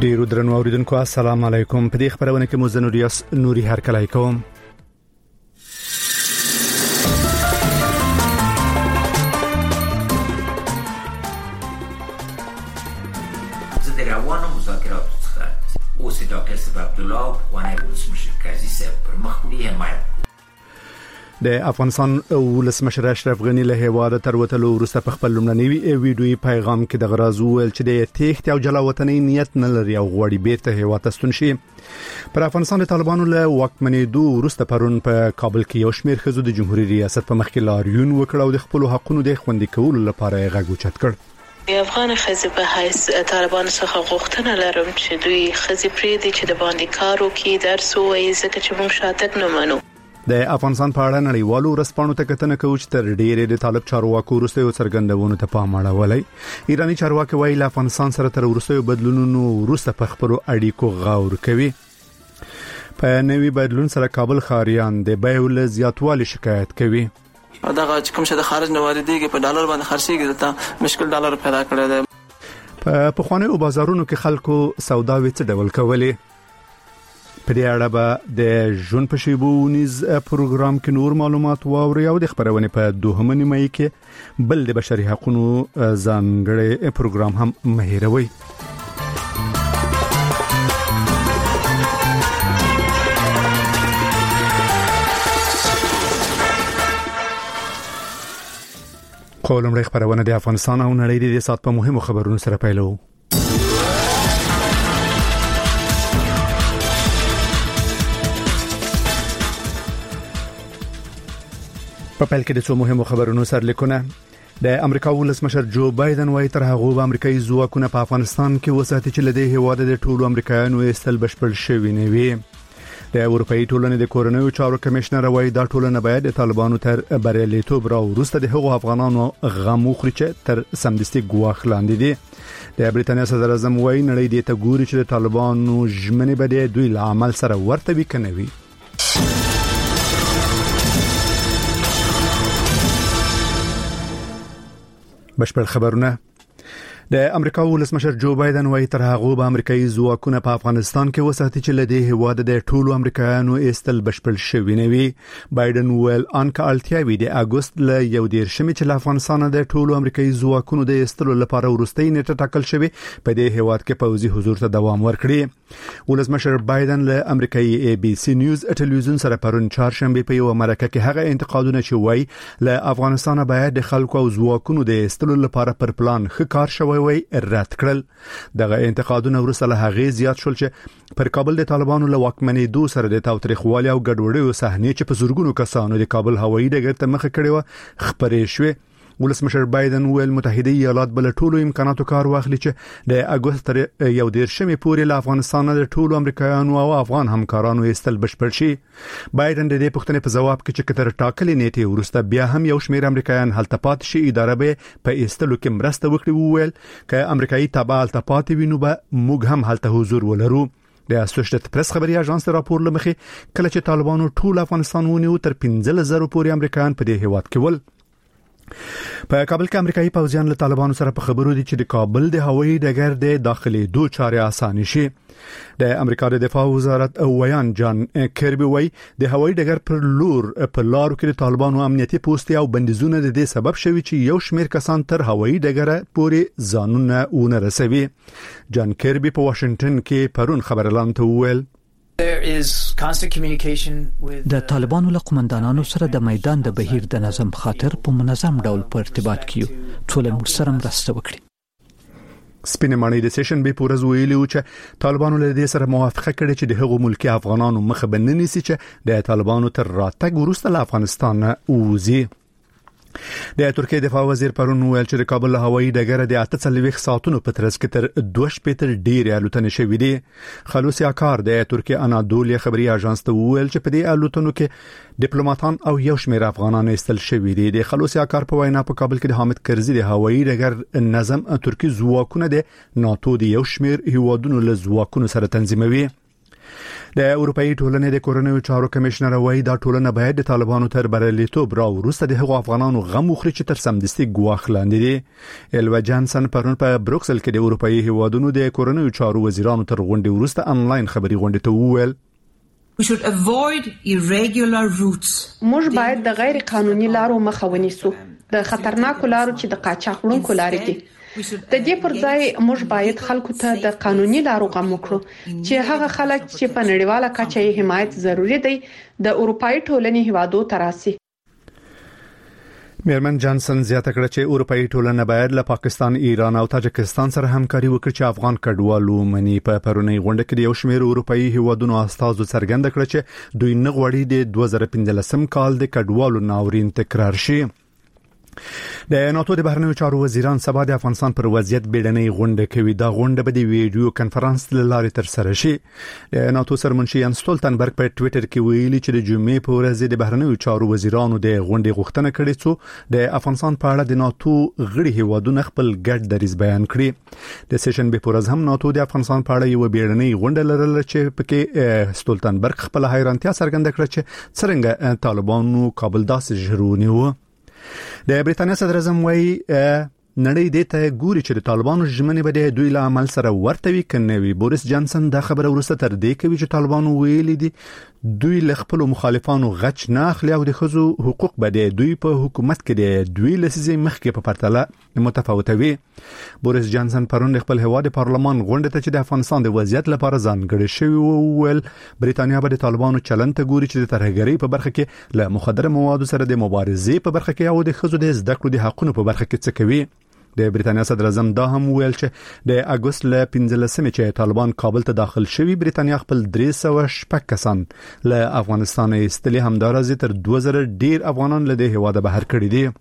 ډیرو درنو اوریدونکو السلام علیکم. په دې خبرونه کې مو نوري هرکلای کوم. روان مذاکرات څخه اوس ډاکټر صاحب عبدالله وانه ولسمشر قاضي صاحب پر مخولي حمایت د افغانستان ولسمشر اشرف غنی له هیواده تر وتلو وروسته په خپل لومړنی ویډیويي پیغام کې د غراز ول چې د تېښتې او جلا وطنۍ نیت نه لري او غوړي بیرته هیواده ستون شي. پر افغانستان د طالبانو له واکمنېدو وروسته پرون په کابل کې یو شمېر ښځو د جمهوریت ریاست په مخ کې لاریون وکړ او د خپل حقوقو د خوندي کولو لپاره غږ اوچت کړ. افغان خزي په حیث طالبان څخه غوښتنه لرم چې دوی خزي پرې دي چې د باندې کار وکړي درس وایي ځکه چې موږ شاتګ نه منو. د افغانستان په اړه نړیوالو ورځپاڼو ته کتنه کوي چې تر ډیرې د طالب چارواکو وروسته څرګندونو ته پام اړولای. ایرانی چارواکي وایي له افغانستان سره تر وروسته بدلونونو وروسته په خبرو اړیکو غور کوي. په نوي بدلون سره کابل خاریان د بیو له زیاتوالي شکایت کوي. دغه کوم څه د خارج نه واردېږي په ډالر باندې خرڅېږي دلته مشکل ډالر پیدا کړی دی. په خوانو بازارونو کې خلکو سوداوي څه ډول کولې. په دې اړه به د ژوند په شیبونیز پروګرام کې نور معلومات واوري او د خبرونه په دوهمه نیمه کې بل د بشري حقوقو ځانګړي پروګرام هم مهیروي. قولم خبرونه د افغانستان او نړۍ د سات په مهمو خبرونو سره پیلو. په پیل کې د څو مهمو خبرونو سرلیکونه. د امریکا ولسمشر جو بایدن وايي تر هغه به امریکایي ځواکونه په افغانستان کې وساتي چې لدې هیواده د ټولو امریکایانو استل بشپړ شوی نه وي. د اروپאי ټولنې د کورنیو چارو کمشنر وايي دا ټولنه باید د طالبانو تر بریالیتوب را وروسته د هغو افغانانو غم وخوري چې تر سمدستي ګواښ لاندې دي. د بریټانیا صدر اعظم وايي نړۍ دې ته ګوري چې د طالبانو ژمنې به دوی له عمل سره ورته وي کنه وي. بشپړ خبرونه. د امریکا ولسمشر جو بایدن وايي تر هغه به امریکایي ځواکونه په افغانستان کې وساتي چې لدې هواده د ټولو امریکایانو استل بشپړ شوی نه وي. بایدن ویل انکه الټیاوی د اگست ل 11 چې له افغانستان د ټولو امریکایي ځواکونو د استلو لپاره ورستۍ نیټه ټاکل شوی په دې هواد کې پوځي حضور ته دوام ورکړي. ولسمشر بایدن له امریکایي ABC نیوز ټلویزیون سره پرون چهارشنبه په یو مرکه کې هغه انتقادونه چې وایي له افغانستان باید د خلکو او ځواکونو د استلو لپاره پر پلان ښه کار شوی وي رد کړل. دغه انتقادونه ورسره هغه زیات شول چې پر کابل د طالبانو له واکمنېدو سره د تاوتریخوالي او ګډوډۍ صحنې چې په زورګونو کسانو د کابل هوایي ډګر ته مخه کړې و خبرې شوې. ولسمشر بایدن ویل متحده ایالات بل ټولو امکاناتو کار واخلي چې د اگست تر 11 پورې له افغانستان د ټولو امریکایانو او افغان همکارانو استل بشپړ شي. بایدن د دې پوښتنې په جواب کې چې کتر ټاکلې نیټه ورسته بیا هم یو شمېر امریکایان هلته پات شي اداره به په استلو کې مرسته وکړي. ویل ک امریکایي تبع هلته پات وینو به موږ هم هلته حضور ولرو. د اسوسییټډ پریس خبري اژانس راپور لمخې کله چې طالبانو ټول افغانستان ونیو تر 15,000 پورې امریکایان په دې هیواد کې ول. په کابل کې امریکایي پوځیان له طالبانو سره په خبرو دي چې د کابل د هوایي ډګر د داخلي دوه چارې آسان شي. د امریکا د دفاع وزارت ویان جان کربي وایي د هوایي ډګر پر لور په لارو کې د طالبانو امنیتي پوسټي او بندیزونه د دې سبب شوي چې یو شمېر کسان تر هوایي ډګر پورې ځانونه ونه رسوي. جان کربي په واشنگټن کې پرون خبرلاند ته وویل د طالبانو له قومندانانو سره د میدان د بهیر د نظم خاطر په منظم ډول په ارتباط کې ټول موږ سره مرسته وکړي. سپینه مانی د سیشن به پورز ویلي و چې طالبانو له دې سره موافقه کړې چې د هغو ملکی افغانانو مخه بنني سي چې د طالبانو تر راتګ وروسته له افغانستان ووزي. د ترکیه دفاع وزیر پرون ویل چې د کابل هوایي ډګر د 48 ساعتونو په ترڅ کې تر 2 شپېتر ډیر الوتنې شوې دي. خلوصي اکار د ترکیه انادولیا خبري اژانس ته ویل چې په دې الوتنو کې ډیپلوماټان او یو شمېر افغانان استل شوي دي. د خلوصي اکار په وینا په کابل کې د حامد کرزي د هوایي ډګر نظم ترکی ځواکونه د ناتو د یو شمېر هیوادونو له ځواکونو سره تنظیموي. د اروپאי ټولنې د کورنیو چارو کمشنر وایي دا ټولنه باید د طالبانو تر بریالیتوب راوروسته د هغو افغانانو غم وخوري چې تر سمدستي ګواښ لاندې دي. الوا جانسن پرون په بروکسل کې د اروپאי هیوادونو د کورنیو چارو وزیرانو تر غونډې وروسته انلاین خبري غونډه ته وویل We should avoid irregular routes. موږ باید د غیر قانوني لارو مخه ونیسو، د خطرناکو لارو چې د قاچاق وړونکو لارې دي. د دې پر ځای موږ باید خلکو ته د قانوني لارو غم وکړو چې هغه خلک چې په نړیواله کچه یې حمایت ضروری دی د اروپאי ټولنې هیوادو تراسي. میرمن جانسن زیاته کړه چې اروپאי ټولنه باید له پاکستان، ایران او تاجکستان سره همکاري وکړي چې افغان کډوالو منی په پرونی غونډه کې یو شمېر اروپאי هیوادونو استازو څرګنده کړه چې دوی نه غواړي د 2015 کال د کډوالو ناورین تکرار شي. د ناتو د بهرنیو چارو وزیران سبا د افغانستان پر وضعیت بیړنۍ غونډه کوي. دا غونډه به د ویډیو کانفرنس له لارې تر سره شي. د ناتو سرمنشي یان ستولتنبرګ په ټوئیټر کې ویلي چې د جمعې په ورځ د بهرنیو چارو وزیرانو د غونډې غوښتنه کړې چې د افغانستان په اړه د ناتو غړي هیوادونو خپل ګډ دریځ بیان کړي. د سیشن به پر ورځ هم ناتو د افغانستان په اړه یو بیړنۍ غونډه لرله چې پکې ستولتنبرګ خپل حیرانتیا څرګنده کړه چې څنګه طالبانو کابل داسې ژغورونی و. د بریتانیا صدر اعظم وایي نړۍ دې ته ګوري چې د طالبانو ژمنې به د دوی له عمل سره ورته وي کنه وي. بوریس جانسن دا خبره ورسته تر دې کوي چې طالبانو ویلي دي دوی له خپل مخالفانو غچ نه اخلي او د خزو حقوق به د دوی په حکومت کې د دوی لسیزې مخکې په پرتله متفاوته وي. بوریس جانسن پرون خپل هواد پارلمان غونډه ته چې د افغانستان د وضعیت لپاره ځانګړی شوی وویل بریتانیا به د طالبانو چلند ته ګوري چې د ترهګرۍ په برخه کې له مخدره موادو سره د مبارزې په برخه کې او د خزو د زده کړو د حقونو په برخه کې څه کوي. د بریتانیا صدر اعظم دا هم ویل چې د اگست له 15 چې طالبان کابل ته داخل شوي بریتانیا خپل 306 کسان له افغانستان ایستلي همدارز تر 2000 ډیر افغانان له د هواده بهر کړي دي.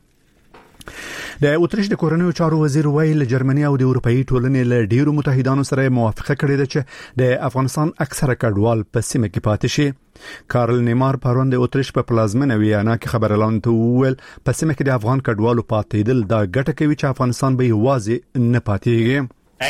د اتریش د کورنیو چارو وزیر ویل جرمني او د اروپאי ټولنې له ډیرو متحدانو سره موافقه کړې ده چې د افغانستان اکثره کډوال په سیمه کې پاتې شي. کارل نیمار پرون د اتریش په پلازمینه ویانا کې خبر اعلان ویل په سیمه کې د افغان کډوالو پاتېدل دا ګټه کوي چې افغانستان به یوازې نه پاتېږي.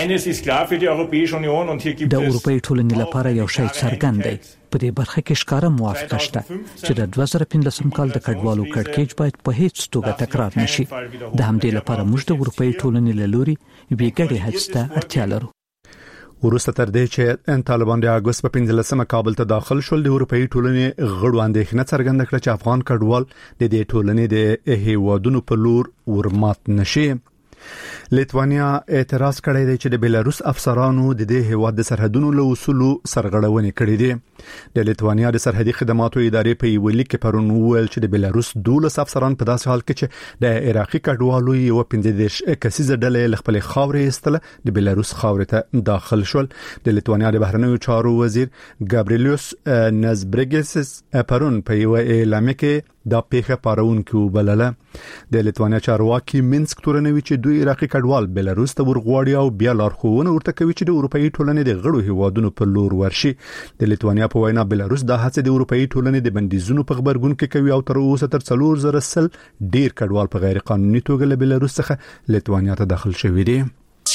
د اروپאי ټولنې لپاره یو شی څرګند دی. په دې برخه کې ښکاره موافقه شته چې د 2015 کال د کډوالو کړکېچ باید په هیڅ توګه تکرار نشي. د همدې لپاره موږ د اروپאי ټولنې له لوري ویګړې هڅه ته اړتیا لرو. ورسته تر دې چې طالبان د اگست په 15 کابل ته داخل شول د اروپאי ټولنې غړو اندېښنه څرګنده کړه چې افغان کډوال د دې ټولنې د هیوادونو په لور ورمات نشي. لیتوانیا اعتراض کړی دی چې د بیلاروس افسرانو د دې هیواد د سرحدونو له اصولو سرغړونې کړې دي. د لیتوانیا د سرحدي خدماتو ادارې په یو لیک کې پرون وویل چې د بیلاروس 12 افسران په داسې حال کې چې د عراقي کډوالو یو 15 کسیزه ډلې له خپل خاورې ایستله د بیلاروس خاورې ته داخل شول. د لیتوانیا د بهرنیو چارو وزیر ګابریلیوس نزبرګس پرون په یو اعلامیه کې دا پیښه پارونکو بلله. د لیتوانیا چارواکي مینسک تورنوي چې دوی عراقي کډوال بیلاروس ته ورغواړي او بیا لارښوونه ورته کوي چې د اروپאי ټولنې د غړو هیوادونو په لور ورشي. د لیتوانیا په وینا بیلاروس د هڅې د اروپאי ټولنې د بندیزونو په خبرګون کې کوي او تر اوسه تر 400 ډیر کډوال په غیر قانوني توګه له بیلاروس څخه لیتوانیا ته داخل شوي دي.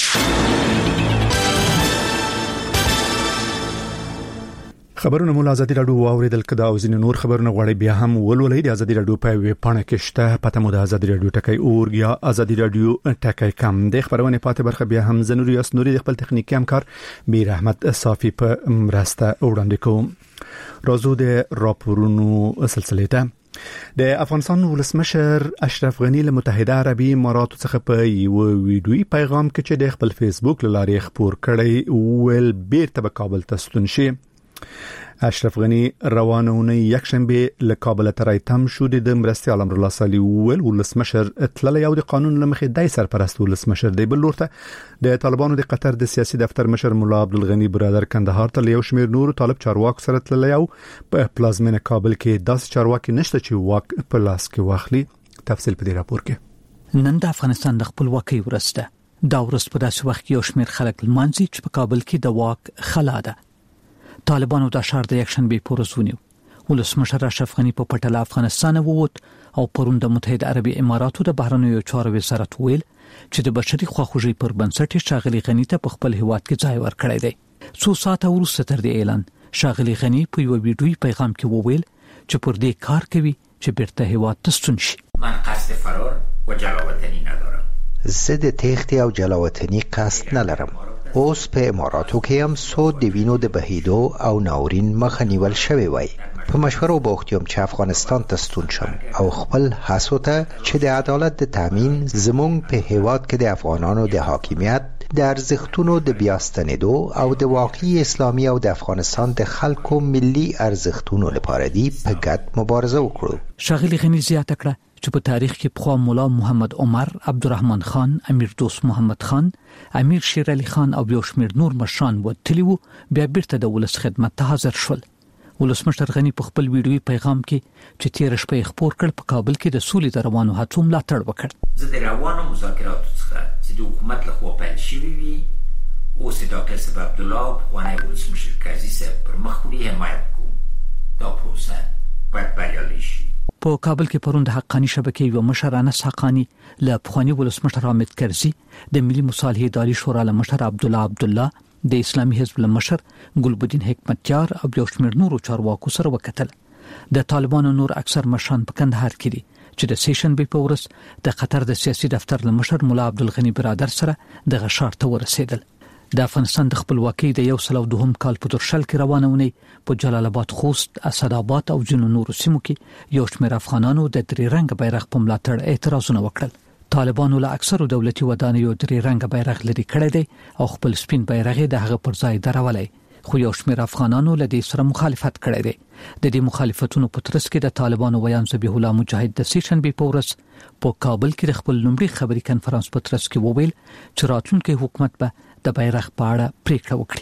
خبرونه مو ازادي رادیو اوریدل کدا او ځینې نور خبرونه غواړي بیا هم ولولئ د ازادي رادیو په ویب پاڼه کې شته پته مو د ازادي رادیو ټکای اور یا ازادي رادیو ټکای کم د خبرونه پاتې برخه بیا هم زنوري اسنوري د خپل تخنیکی همکار میر احمد صافي په مرسته وړاندې کوم. راځو د راپورونو سلسله ته. د افغانستان ولسمشر اشرف غنی له متحده عربی اماراتو څخه په یو ویډیوي پیغام کې چې د خپل فیسبوک لارې خبر کړی ویل بیرته به کابل ته ستون شي. اشرف غنی روانونه یکشنبه له کابل ته رايتم شو د مرستيال امر الله صالح ویل ولسمشر اطلاع یو د قانون لمخې دای سرپرست ولسمشر دی بل ورته د طالبانو د قطر د سیاسي دفتر مشر مولا عبدالغنی برادر کندهار ته یو شمیر نور طالب چارواکو سره تللی او په پلازمینه کابل کې داس چارواکي نشته چې واک په لاس کې واخلي. تفصیل په دې راپور کې. نن د افغانستان د خپلواکۍ ورسته دا ورځ په داسې وخت کې یو شمیر خلک لمانځي چې په کابل کې د واک خلا ده. طالبانو د شهر د یکشنبه پورزونیو ولسمشر اشرف غنی په پټله افغانستان ووت او پرون د متحده عربی اماراتو د بهرنیو چارو وزارت ویل چې د بشري خواخوږي پر بنسټ شاغلي غنی ته په خپل هیواد کې ځای ورکړی دی. څو ساعته وروسته تر دې اعلان ښاغلي غني په یو ویډیوي پیغام کې وویل چې پر دې کار کوي چې بیرته هیواد ته ستون شي. من قصد فرار و جلاوطنی ندارم. زه د تېښتې او جلاوطني قصد نه لرم. اوس په اماراتو کې هم سود د وینو د بهیدو او ناورین مخه نیول شوی وای. په مشوره بوخت یم چې افغانستان ته ستون شم او خپل هڅو ته چې د عدالت د تامین زموږ په هیواد کې د افغانانو د حاکمیت د ارزښتونو د بیاستنېدو او د واقعي اسلامي او د افغانستان د خلکو ملي ارزښتونو لپاره دی په ګډ مبارزه وکړو. ښاغلي غني زیاته کړه چې په تاریخ کې پخوا مولا محمد عمر، عبدالرحمن خان، امیر دوست محمد خان، امیر شیر علي خان او یو شمېر نور مشران وتلي وو، بیا بیرته د ولس خدمت ته حاضر شول. ولسمشر غني په خپل ویډیوي پیغام کې چې تیر شپه خبر کړ په کابل کې د سولې د روانو هڅو ملاتړ وکړ. زه د روانو مذاکراتو څخه چې د حکومت لخوا پیل شوي وي اوس د ډاکټر صاحب عبدالله افغاني ولسمشر قاضي صاحب پر مخ وړي حمایت کوو. دا پروسه باید بریالۍ شي. په کابل کې پرون د حقانی شبکې یو مشر انس حقانی له پخوانی ولسمشر حامد کرزي، د ملي مصالحې اداري شورا له مشر عبدالله، د اسلامي حزب له مشر ګلبدین حکمتیار او یو شمېر نورو چارواکو سره وکتل. د طالبانو نور اکثر مشران په کندهار کې دي چې د سیشن بې په ورځ د قطر د سیاسي دفتر له مشر مولا عبدالغني برادر سره د غشار ته ورسېدل. د افغانستان د خپلواکۍ د 102 کال په ترشل کې روانه ونی په جلال آباد، خوست، اسداباد او ځینو نورو سیمو کې یو شمېر افغانانو د درې رنګ بیرغ په ملاتړ اعتراضونه وکړل. طالبانو له اکثرو دولتي ودانیو درې رنګ بیرغ لري کړی دی او خپل سپین بیرغ د هغه پر ځای درولای، خو یو شمېر افغانانو له دې سره مخالفت کړی دی. د دې مخالفتونو په ترڅ کې د طالبانو ویان ذبیح الله مجاهد د سیشن بې په ورځ په کابل کې د خپل لومړي خبري کنفرانس په ترڅ کې وویل چې راتلونکي حکومت به د بیرغ په اړه پریکړه وکړي.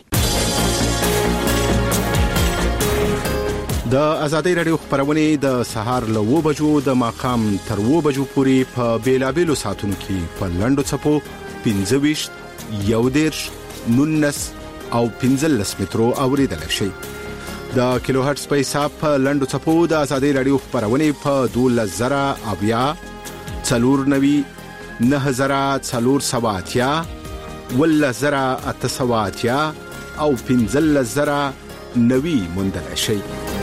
د ازادۍ رادیو خبرونه د سهار له 9 بجو د ماقام تر 9 بجو پورې په بیلابېلو ساعتونو کې په لنډو چپو 25 11 19 او 15 مترو اوریدل شي. د کیلو هرتز په حساب په لنډو چپو د ازادۍ رادیو خبرونه په 12000 اویا 490 9480 10,880 او 15,090 موندل شي.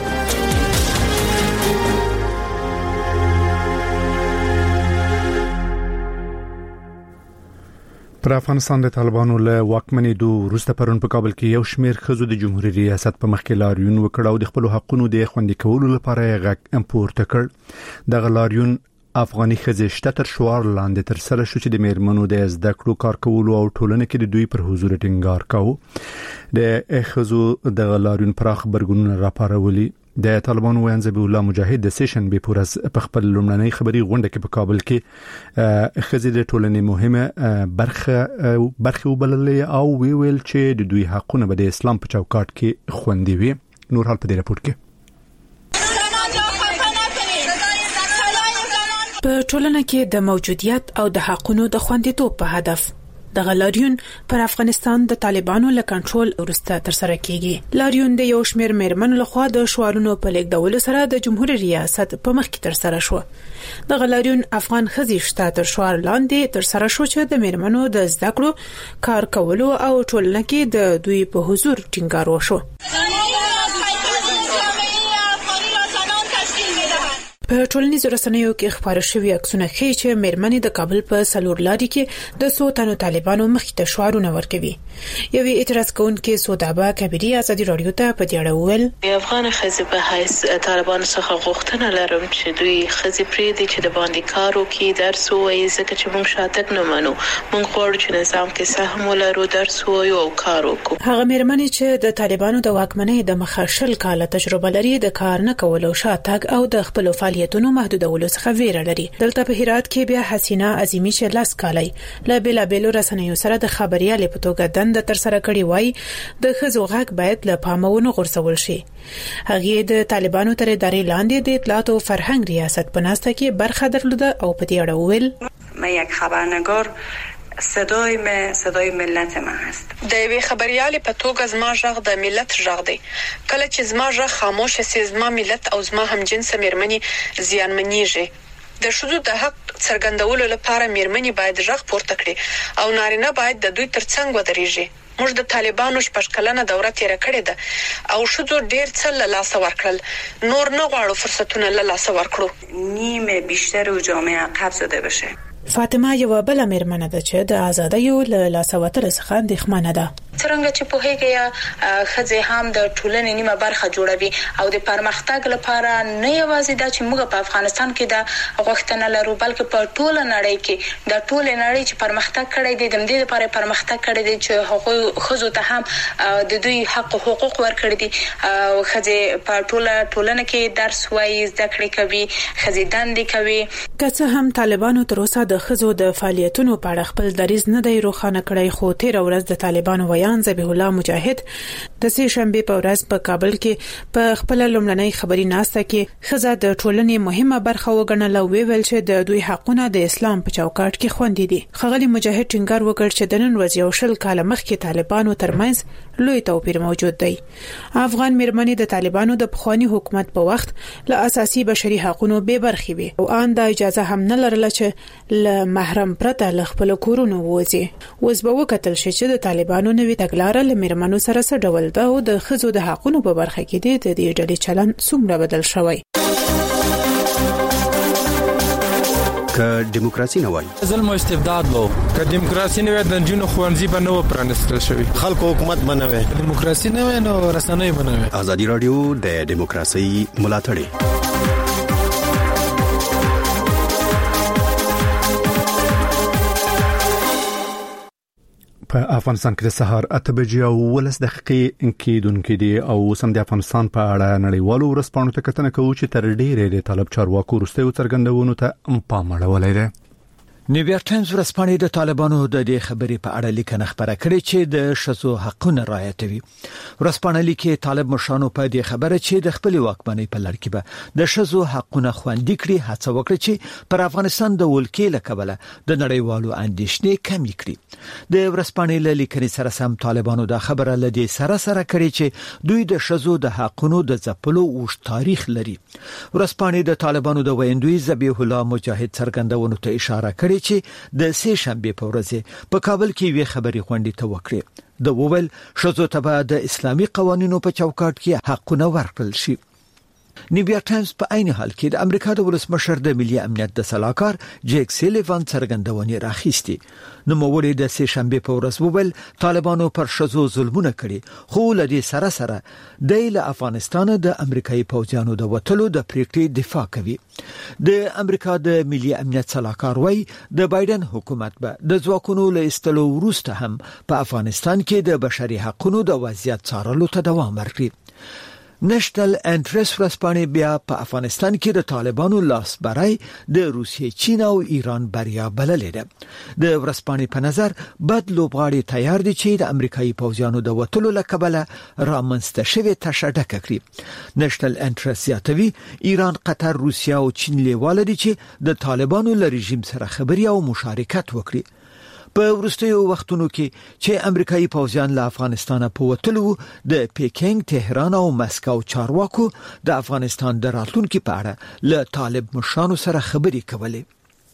پر افغانستان د طالبانو له واکمنېدو وروسته پرون په کابل کې یو شمېر ښځو د جمهوریت ریاست په مخ کې لاریون وکړ او د خپل حقوقو د خوندي کولو لپاره یې غږ امپورټ کړ. دغه لاریون افغاني ښځې شته تر شعار لاندې تر سره شو چې د میرمنو د زده کړو، کار کولو او ټولنه کې د دوی پر حضور ټینګار کاوه. د ښځو د لاریون پراخ برګونونه راپارولي. د طالبانو ویان ذبیح الله مجاهد د سیشن بې پورز په خپل لومړنۍ خبري غونډه کې په کابل کې ښځې د ټولنې مهمه برخه وبللې او ویل چې د دوی حقونه به د اسلام په چوکاټ کې خوندي وي. نور حال په دې راپور کې په ټولنه کې د موجودیت او د حقونو د خوندیتوب په هدف د لاریون پر افغانستان د طالبانو له کنټرول وروسته تر سره کیږي. لاریون د یو شمېر میرمنو لخوا د شعارونو په لیکدولو سره د جمهوریت ریاست په مخ کې تر سره شو. د لاریون افغان ښځې شته تر شعار لاندې تر سره شو چې د میرمنو د زده کړو، کار کولو او ټولنه کې د دوی په حضور ټینګار وشو. په ټولنیزو رسنیو کې خبرونه شوي عکسونه ښیي چې میرمنې د کابل په سلور لاري کې د څو تنو طالبانو مخې ته شعارونه ورکوي. یوې اعتراض کوونکې سودابه کبیری ازادي رادیو ته په دې اړه وویل: د افغان ښځې په حیث طالبانو څخه غوښتنه لرم چې دوی ښځې پرېږدي چې د باندې کار وکړي، درس ووایي، ځکه چې موږ شاتګ نه منو. موږ غواړو چې نظام کې سهم ولرو، درس ووایو او کار وکړو. هغه میرمنې چې د طالبانو د واکمنۍ د مخه 20 کاله تجربه لري د کار نه کولو، شاتګ او د خپل فعالیتونو محدودولو څخه ویره لري. دلته په هرات کې بیا حسینه عظیمی چې لاس کالای له بیلابېلو رسنیو سره د خبريالې په توګه دنده تر سره کړې وای د ښځو غږ باید له پامونو غورځول شي. هغه د طالبانو تر ادارې لاندې د اطلاعات او فرهنګ ریاست په ناسته کې برخه درلوده او په دې اړه وویل: من یک خبرنگار صدای ملت ما هست. د یوې خبريالې په توګه زما ژغ د ملت ژغ دی. کله چې زما ژغ خاموش شي، زما ملت او زما همجنس میرمنې زیانمنېږي. د ښځو د حق څرګندولو لپاره میرمنې باید ژغ پورته کړي او نارینه باید د دوی ترڅنګ ودرېږي. موږ د طالبانو شپږکلنه دوره تیر کړې ده او شذو ډیر څه له لاس ورکړل، نور نه غواړو فرصتونه له لاس ورکړو. نیمه بیشتر جامعه عقب زده بشه. فاطمه یو بل مېرمنه ده چې د ازادۍ له لاسوتر څخه اندېښمنه ده. څنګه چې په هغه خځې هم د ټولنې نیمه برخه جوړوي او د پرمختګ لپاره نه یوازې د چې موږ په افغانستان کې د غوښتنه لرو بلکې په ټوله نړۍ کې د ټوله نړۍ چې پرمختګ کړی دی د دې لپاره پرمختګ کړی دی چې هغه خځو ته هم د دوی حق او حقوق ورکړي دي. خځې په ټولنه کې درس وایي، زده کړې کوي، خځې دندې کوي. که څه هم طالبانو تر اوسه د خځو د فعالیتونو په اړه خپل دریځ نه دی روښانه کړی، خو تیر ورځ د طالبانو ویان ذبیح الله مجاهد د سې شنبه په ورځ په کابل کې په خپل لومړنۍ خبري ناسته کې خځه د ټولنې مهمه برخه وګڼل او ویل چې د دوی حقونه د اسلام په چوکاټ کې خوندي دي. خغلی مجاهد ټینګار وکړ چې د نن ورځ یو شل کال مخکې طالبانو ترمنځ لوی توپیر موجود دی. افغان مېرمنې د طالبانو د پخوانی حکومت په وخت له اساسي بشري حقوقو به برخې وي او ان د اجازه هم نه لرله چې له محرم پرته له خپل کورونو وځي. اوس به وکتل شي چې د طالبانو نوې تګلارې له مېرمنو سره څه ډول ده او د خځو د حقوقو په برخه کې د دې ډلې چلن څومره بدل شوی. که دیموکراسي نه وای ظلم او استبداد وو، که دیموکراسي نه وای د جنونو خوانزي به نه و پرانستل شوی، خلکو حکومت بنوي، دیموکراسي نه وای نو رسنۍ بنوي. ازادي رادیو د دیموکراسي ملاتړ په افغانستان کې د سهار 8 بجې او 10 دقیقې کېدونکې دي او سم د افغانستان په اړه نړیوالو ورځپاڼو ته کتنه کوي چې تر ډېرې د طالب چارواکو وروستي څرګندونو ته پام اړولای دی. نیویارک ټایمز ورځپاڼه د طالبانو د دې خبرې په اړه لیکنه خبره کړې چې د شذو حقونه رعایتوي. ورځپاڼه لیکي طالب مشرانو په دې خبره چې د خپل واکمنۍ په لړ کې به د شذو حقونه خوندي کړي هڅه وکړي چې پر افغانستان د ولکې لکبله د نړیوالو اندېښنې کمې کړي. د ورځپاڼې له لیکنې سره سم طالبانو د خبره لدی سره کړي چې دوی د شذو د حقونو د ځپلو اوږد تاریخ لري. ورځپاڼې د طالبانو د ویندوی ذبیح الله مجاهد څرګندونو ته اشاره کړې چې د سې شنبه په ورځ په کابل کې وی خبري غونډې ته وکړي. د وویل شذو ته د اسلامي قوانینو په چوکاټ کې حقونه ورکړل شي. نیویارک ټایمز په عین حال کې د امریکا د ولسمشر د ملي امنیت د سلاکار جیک سیلیوان څرګندونې راخیستي. نو موري د سې شنبه په ورځ وویل طالبانو پر شذو ظلمونه کړي، خو لدی سره د افغانستان د امریکایي پوځیانو د وټلو د پریکړې دفاع کوي. د امریکا د ملي امنیت سلاکار وایي د بایدن حکومت به د ځواکونو له استلو وروسته هم په افغانستان کې د بشري حقوقو د وضعیت څارلو ته دوام ورکړي. نېشنل انټرست ورځپاڼه بیا په افغانستان کې د طالبانو لاس برای د روسیې، چین او ایران بریا بللې ده. د ورځپاڼې په نظر بد لوبغاړي تیار دي چې د امریکایي پوځیانو د وټلو لکبله رامنځته شوی تشدد کړي. نېشنل انټرست زیاتوي ایران، قطر، روسیه او چین لیواله دي چې د طالبانو له رژیم سره خبري او مشارکت وکړي. په وروستیو وختونو کې چې امریکایي پوځیان له افغانستانه په وټلو د پیکینګ، تهران او مسکو چارواکو د افغانستان د راتلونکو په اړه له طالب مشرانو سره خبري کولې.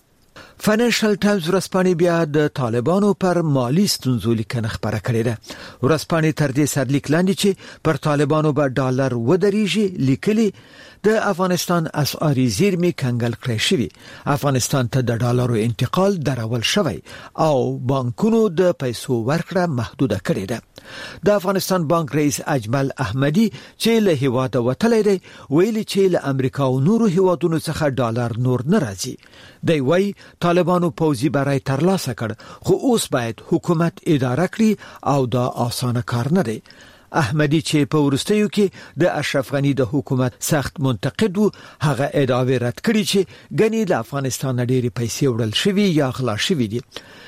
فاینانشل ټایمز ورځپاڼه بیا د طالبانو پر مالی ستونزو لیکنه خبره کړې ده. ورځپاڼه تر دې سرلیک لاندې چې پر طالبانو به ډالر ودرېږي لیکلي د افغانستان اسعاري زیرمې کنګل کړې شوی، افغانستان ته د ډالرو انتقال درول شوی او بانکونو د پیسو ورکړه محدوده کړې ده. د افغانستان بانک رئیس اجمل احمدی چې له هیواده وتلی دی ویلي چې له امریکا او نورو هیوادونو څخه ډالر نور نه راځي. دی وایي طالبانو پوځي برای ترلاسه کړ، خو اوس باید حکومت اداره کړي او دا آسانه کار نه دی. احمدی چې په ورستیو کې د اشرف غنی د حکومت سخت منتقد وو، هغه ادعاوې رد کړي چې غنی د افغانستان ډېری پیسې وړل شوی یا غلا شوی دي.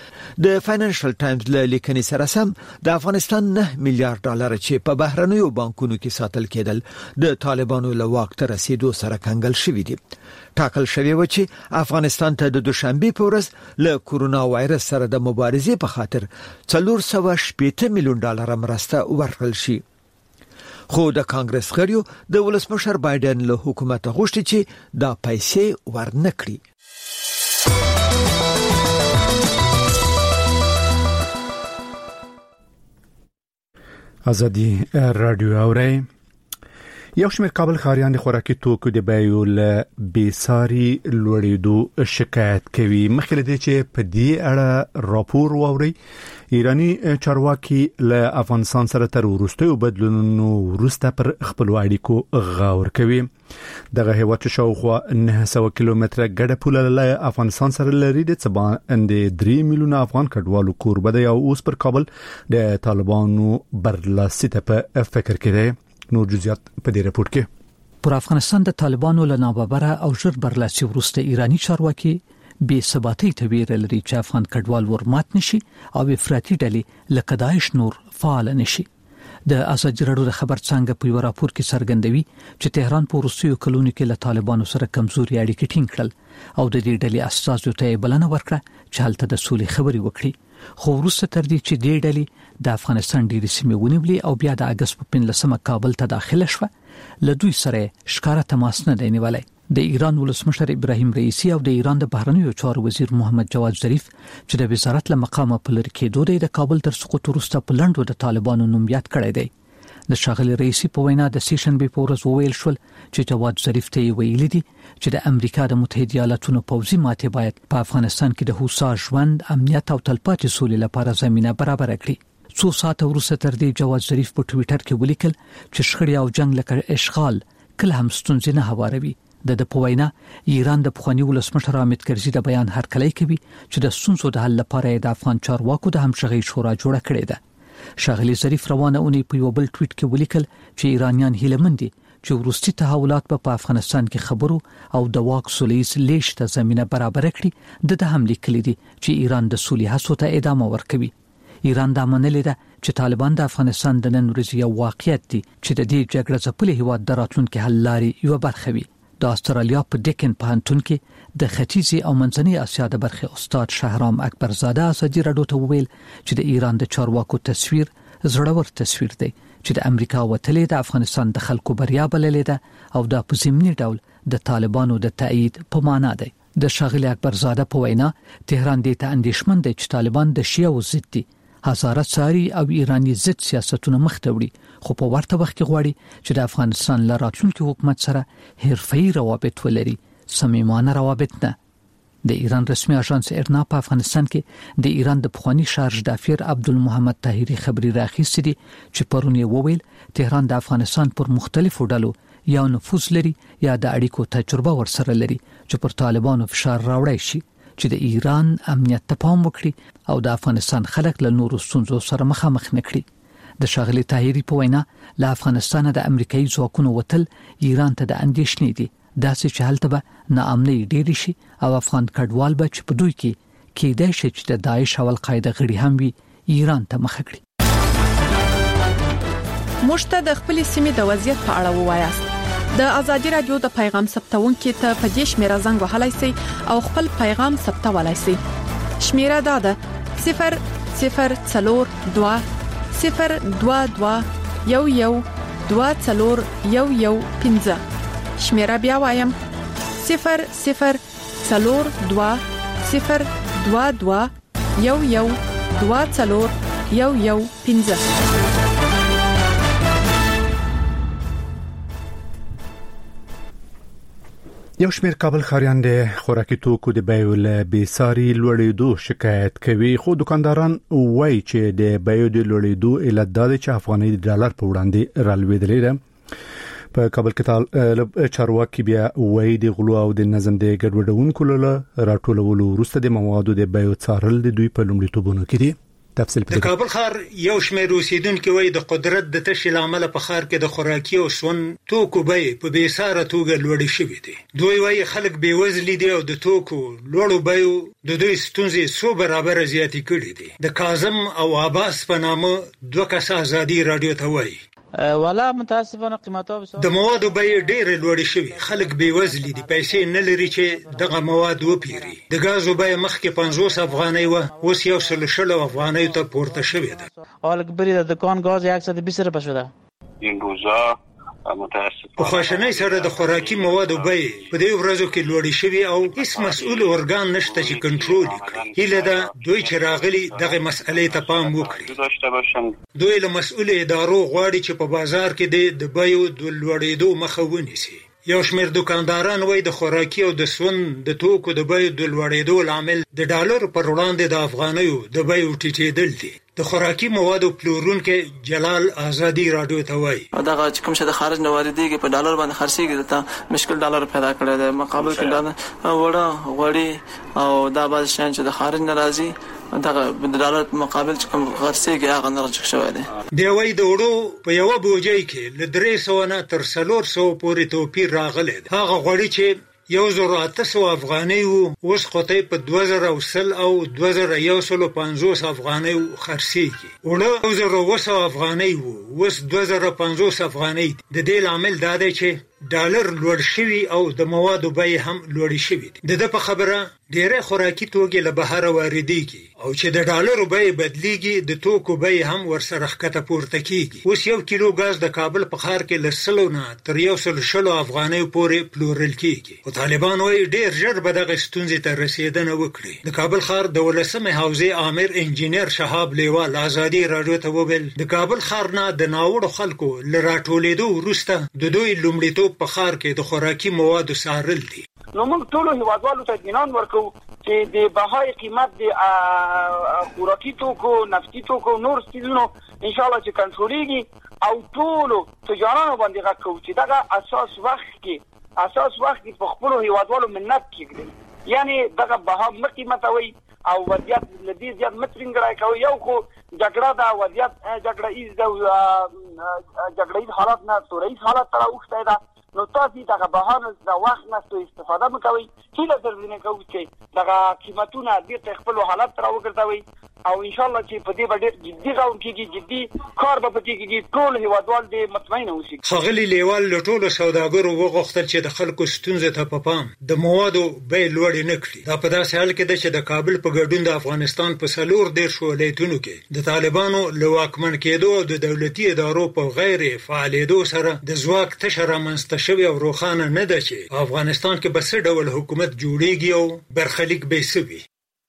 د فاینانشل ټایمز له لیکنې سره سم د افغانستان 9 میلیارډ ډالر چې په بهرنیو بانکونو کې ساتل کېدل د طالبانو له واک ته رسیدو سره کنګل شوی دي. ټاکل شوی و چې افغانستان ته د دوشنبه په ورځ له کورونا وایرس سره د مبارزې په خاطر 480 میلیون ډالر مرسته ورکړل شي. خو د کانګرس غړیو د ولسمشر بایدن له حکومت غوښتي چې دا پیسې ورنکړي. ازادي رادیو اوري یو شمېر کابل ښاریان د خوراکي توکو د بیو له بیساري لوړېدو شکایت کوي. مخکې له دې چې په دې اړه راپور واوري، ایرانی چارواکي له افغانستان سره تر وروستیو بدلونونو وروسته پر خپل اړیکو غور کوي. دغه هیواد شاوخوا 900 کیلومتره ګډه پوله له افغانستان سره لري، د څه باندې 3 میلیونه افغان کډوالو کوربه دی او اوس پر کابل د طالبانو برلاسي ته په فکر کې دی. نور جزئیات په دې راپور کې. پر افغانستان د طالبانو له ناببره او ژر برلاسي وروسته ایرانی چارواکي بې ثباتۍ ته ویره لري چې افغان کډوال ورمات نشي او افراطي ډلې لکه داعش نور فعال نشي. د ازادي راډیو د خبر څنګه په یو راپور کې څرګندوي چې تهران په وروستیو کلونو کې له طالبانو سره کمزوري اړیکې ټینګ کړل او د دې ډلې اساسو ته بلنه ورکړه چې هلته د سولې خبرې وکړي. خو وروسته تر دې چې دې ډلې د افغانستان ډېرې سیمې ونیولې او بیا د اگست په 15 کابل ته داخله شوه، له دوی سره ښکاره تماس نه دی نیولی. د ایران ولسمشر ابراهیم رئیسی او د ایران د بهرنیو چارو وزیر محمد جواد ظریف چې د وزارت له مقامه په لری کېدو د کابل تر سقوط وروسته په لندو د طالبانو نوم یاد کړی دی. د شاغلي رئیسی په وینا د سیشنبه په ورځ وویل شول چې جواد ظریف ته ویلي دي چې د امریکا د متحده ایالاتونو پوځي ماتې باید په افغانستان کې د هوسا ژوند، امنیت او تلپاتې سولې لپاره زمينه برابر کړي. څو ساعت وروسته تر دې جواد ظریف په ټوئیټر کې ولیکل چې شخړې او جنگ لکه اشغال کله هم ستونزې نه هواروي. د په وینا ایران د پخوانی ولسمشر حامد کرزي د بیان هرکلی کوي چې د ستونزو د حل لپاره د افغان چارواکو د همغږي شورا جوړه کړې ده. شاغلي ظریف روانه اونۍ په یو بل ټویټ کې ولیکل چې ایرانیان هیله مند دي چې وروستي تحولات په افغانستان کې خبرو او د واک سولیز لیش ته زمينه برابر کړي. د هم لیکلي دي چې ایران د سولې هڅو ته ادامه ورکوي. ایران دا منلې ده چې طالبان د افغانستان د نن ورځې یو واقعیت دي چې د دې جګړې ځپلې هیواد د راتلونکي حل لارې یو برخه وي. د استرالیا په ډیکن پوهنتون کې د ختیځي او منځنۍ اسیا د برخې استاد شهرام اکبرزاده ازادي راډیو ته ویل چې د ایران د چارواکو تصویر زړور تصویر دی چې د امریکا وتلې د افغانستان د خلکو بریا بللې ده او د پوزیمنی ډول د طالبانو د تایید په معنا دی. د شاغلي اکبرزاده په وینا تهران دې ته اندېښمن دی چې طالبان د شیعو ضد دي، هزاره ساری او ایرانی ضد سیاستونه مخ ته وړي، خو په ورته وخت کې غواړي چې د افغانستان له راتلونکي حکومت سره حرفي روابط ولري، صمیمانه روابط نه. د ایران رسمي اژانس ارنا په افغانستان کې د ایران د پخوانی شارژ دافیر عبدالمحمد طاهری خبري راخیستي دي چې پرونی وویل تهران د افغانستان پر مختلفو ډلو یا نفوذ لري یا د اړیکو تجربه ورسره لري چې پر طالبانو فشار راوړی شي چې د ایران امنیت ته پام وکړي او د افغانستان خلک له نورو ستونزو سره مخامخ نکړي. د شاغلي طاهری په وینا له افغانستان د امریکایي ځواکونو وتل ایران ته د اندېښنې دي، داسې چې هلته به ناامنۍ ډېرې شي او افغان کډوال به چې په دوی کې کېدای شي چې د داعش او القاعده غړي هم وي ایران ته مخه کړي. مشته د خپل سیمې د وضعیت په اړه ووایاست. د ازادي راډیو د پیغام ثبتونکو ته په دې شمیره زنګ وهلای شئ او خپل پیغام ثبتولای شئ. شمیره دا ده 0042 022 11 24 شمیره بیا وایم 0042 022 11 24 یو شمېر کابل ښاریان د خوراکي توکو د بیو له بیساري لوړېدو شکایت کوي، خو دکانداران وایي چې د بیو د لوړېدو علت دا دی چې افغانۍ د ډالر په وړاندې رالوېدلې ده. په کابل کې چارواکي بیا وایي د غلو او د نظم د ګډوډونکو له راټولولو وروسته د موادو د بیو څارل د دوی په لومړیتوبونو کې دي. د کابل ښار یو شمېر اوسیدونکو وایي د قدرت د تشکیل عمله په ښار کې د خوراکي او شون توکو بیې په بیساره توګه لوړې شوې دي. دوی وایي خلک بیوزلي دي او د توکو لوړو بیو د دوی ستونزې څو برابر زیاتې کړې دي. د کاظم او عباس په نامه دوه کسه ازادي راډیو ته وایي ولا متاسفانه قیمتو د موادو بیې ډېرې لوړې شوې، خلک بیوزلي دي، پیسې نه لري چې دغه مواد وپیري. د غازو بیه مخکې 50 افغانۍ و، اوس 160 افغانۍ ته پورته شوې ده. حالا که برید دکان گاز 120 روپیه شده. این روزا په خواشنۍ سره د خوراکي موادو بیې په دې ورځو کې لوړې شوې او هیڅ مسؤل ارګان نشته چې کنټرول کړي. هیله ده دوی چې راغلي دغه مسئلې ته پام وکړي. دوی له مسؤل ادارو غواړي چې په بازار کې د بیو د لوړېدو مخه ونیسي. یو شمېر دکانداران وایي د خوراکي او د سون د توکو د بیو د لوړېدو لامل د ډالر پر وړاندې د افغانیو د بیو ټیټېدل دي. د خوراکي موادو پلورونکي جلال آزادي رادیو ته وایي دغه چې کوم څه د خارج نه واردېږي په ډالر باندې خرڅېږي ته مشکل ډالر پیدا کړی دی. مقابل کې ډالر وړه غوړي او دا بعض شیان چې د خارج نه راځي دغه د ډالر مقابل چې کوم خرڅېږي هغه نه راځي شوی دی. دی وایي د وړو په یوه بوجۍ کې له 300 نه تر 400 پورې توپیر راغلی دی. هغه غوړي چې 1800 افغانۍ وو اوس قطعی په 2010 او 2150 افغانۍ خرڅېږي. وړه 1900 افغانۍ وو اوس 2050 افغانۍ. د دې لامل دا دی چې ډالر لوړ شوی او د موادو بیې هم لوړې شوې دي. د په خبره ډېرې خوراکي توکي له بهر واردېږي او چې د ډالرو بیې بدلیږي د توکو بیې هم ورسره ښکته پورته کیږي. اوس 1 کیلو ګاز د کابل په ښار کې له 100 نه تر 120 افغانۍ پورې پلورل کیږي. او طالبان وايي ډېر ژر به دغه ستونزې ته رسیدنه وکړي. د کابل ښار د 18مې حوزې امیر انجینر شهاب لیوال آزادي رادیو ته وویل د کابل ښار نه د ناوړو خلکو له راټولېدو وروسته د دوی لومړیتوب په ښار کې د خوراکي موادو څارل دي. نو موږ ټول هیوادوالو ته اطمینان ورکو چې د بهای قیمت د خوراکي توکو، نفتي توکو، نور څیزونو ان شاء الله چې کنټرولېږي او ټول تجارانو باندې غږ کوو چې دغه اساس وخت کې په خپل هیوادوالو مننت کېږي. یعنی دغه بها مقیمتوي او وضعیت لدی زیات مترنګړای کوي. یو خو جګړه دا وضعیت جګړه حالات نه تورې حالات تر اوخته ده. نو تاسو دغه بهانه د وخت نه استفاده مکوئ. هیله درلودنه کوي چې دغه قیمتونه د خپل حالت تر وګرځوي او ان شاء الله چې په دې باندې جدي غوړ کیږي، جدي کار به پکې ټول هیوادوال دې مطمئن اوسي. خغلی لیوال له ټولو سوداګرو وغوښتل چې د خلکو ستونزې ته په پام د موادو بیې لوړې نه کړي. دا په داسې حال کې ده چې د کابل په ګډون د افغانستان په 14 ولایتونو کې د طالبانو له واکمن کېدو او د دولتي ادارو په غیر فعالیدو سره د ځواک تشه رامنځته شوې او روښانه نه ده چې افغانستان کې به څه ډول حکومت جوړیږي او برخلیک به څه وي.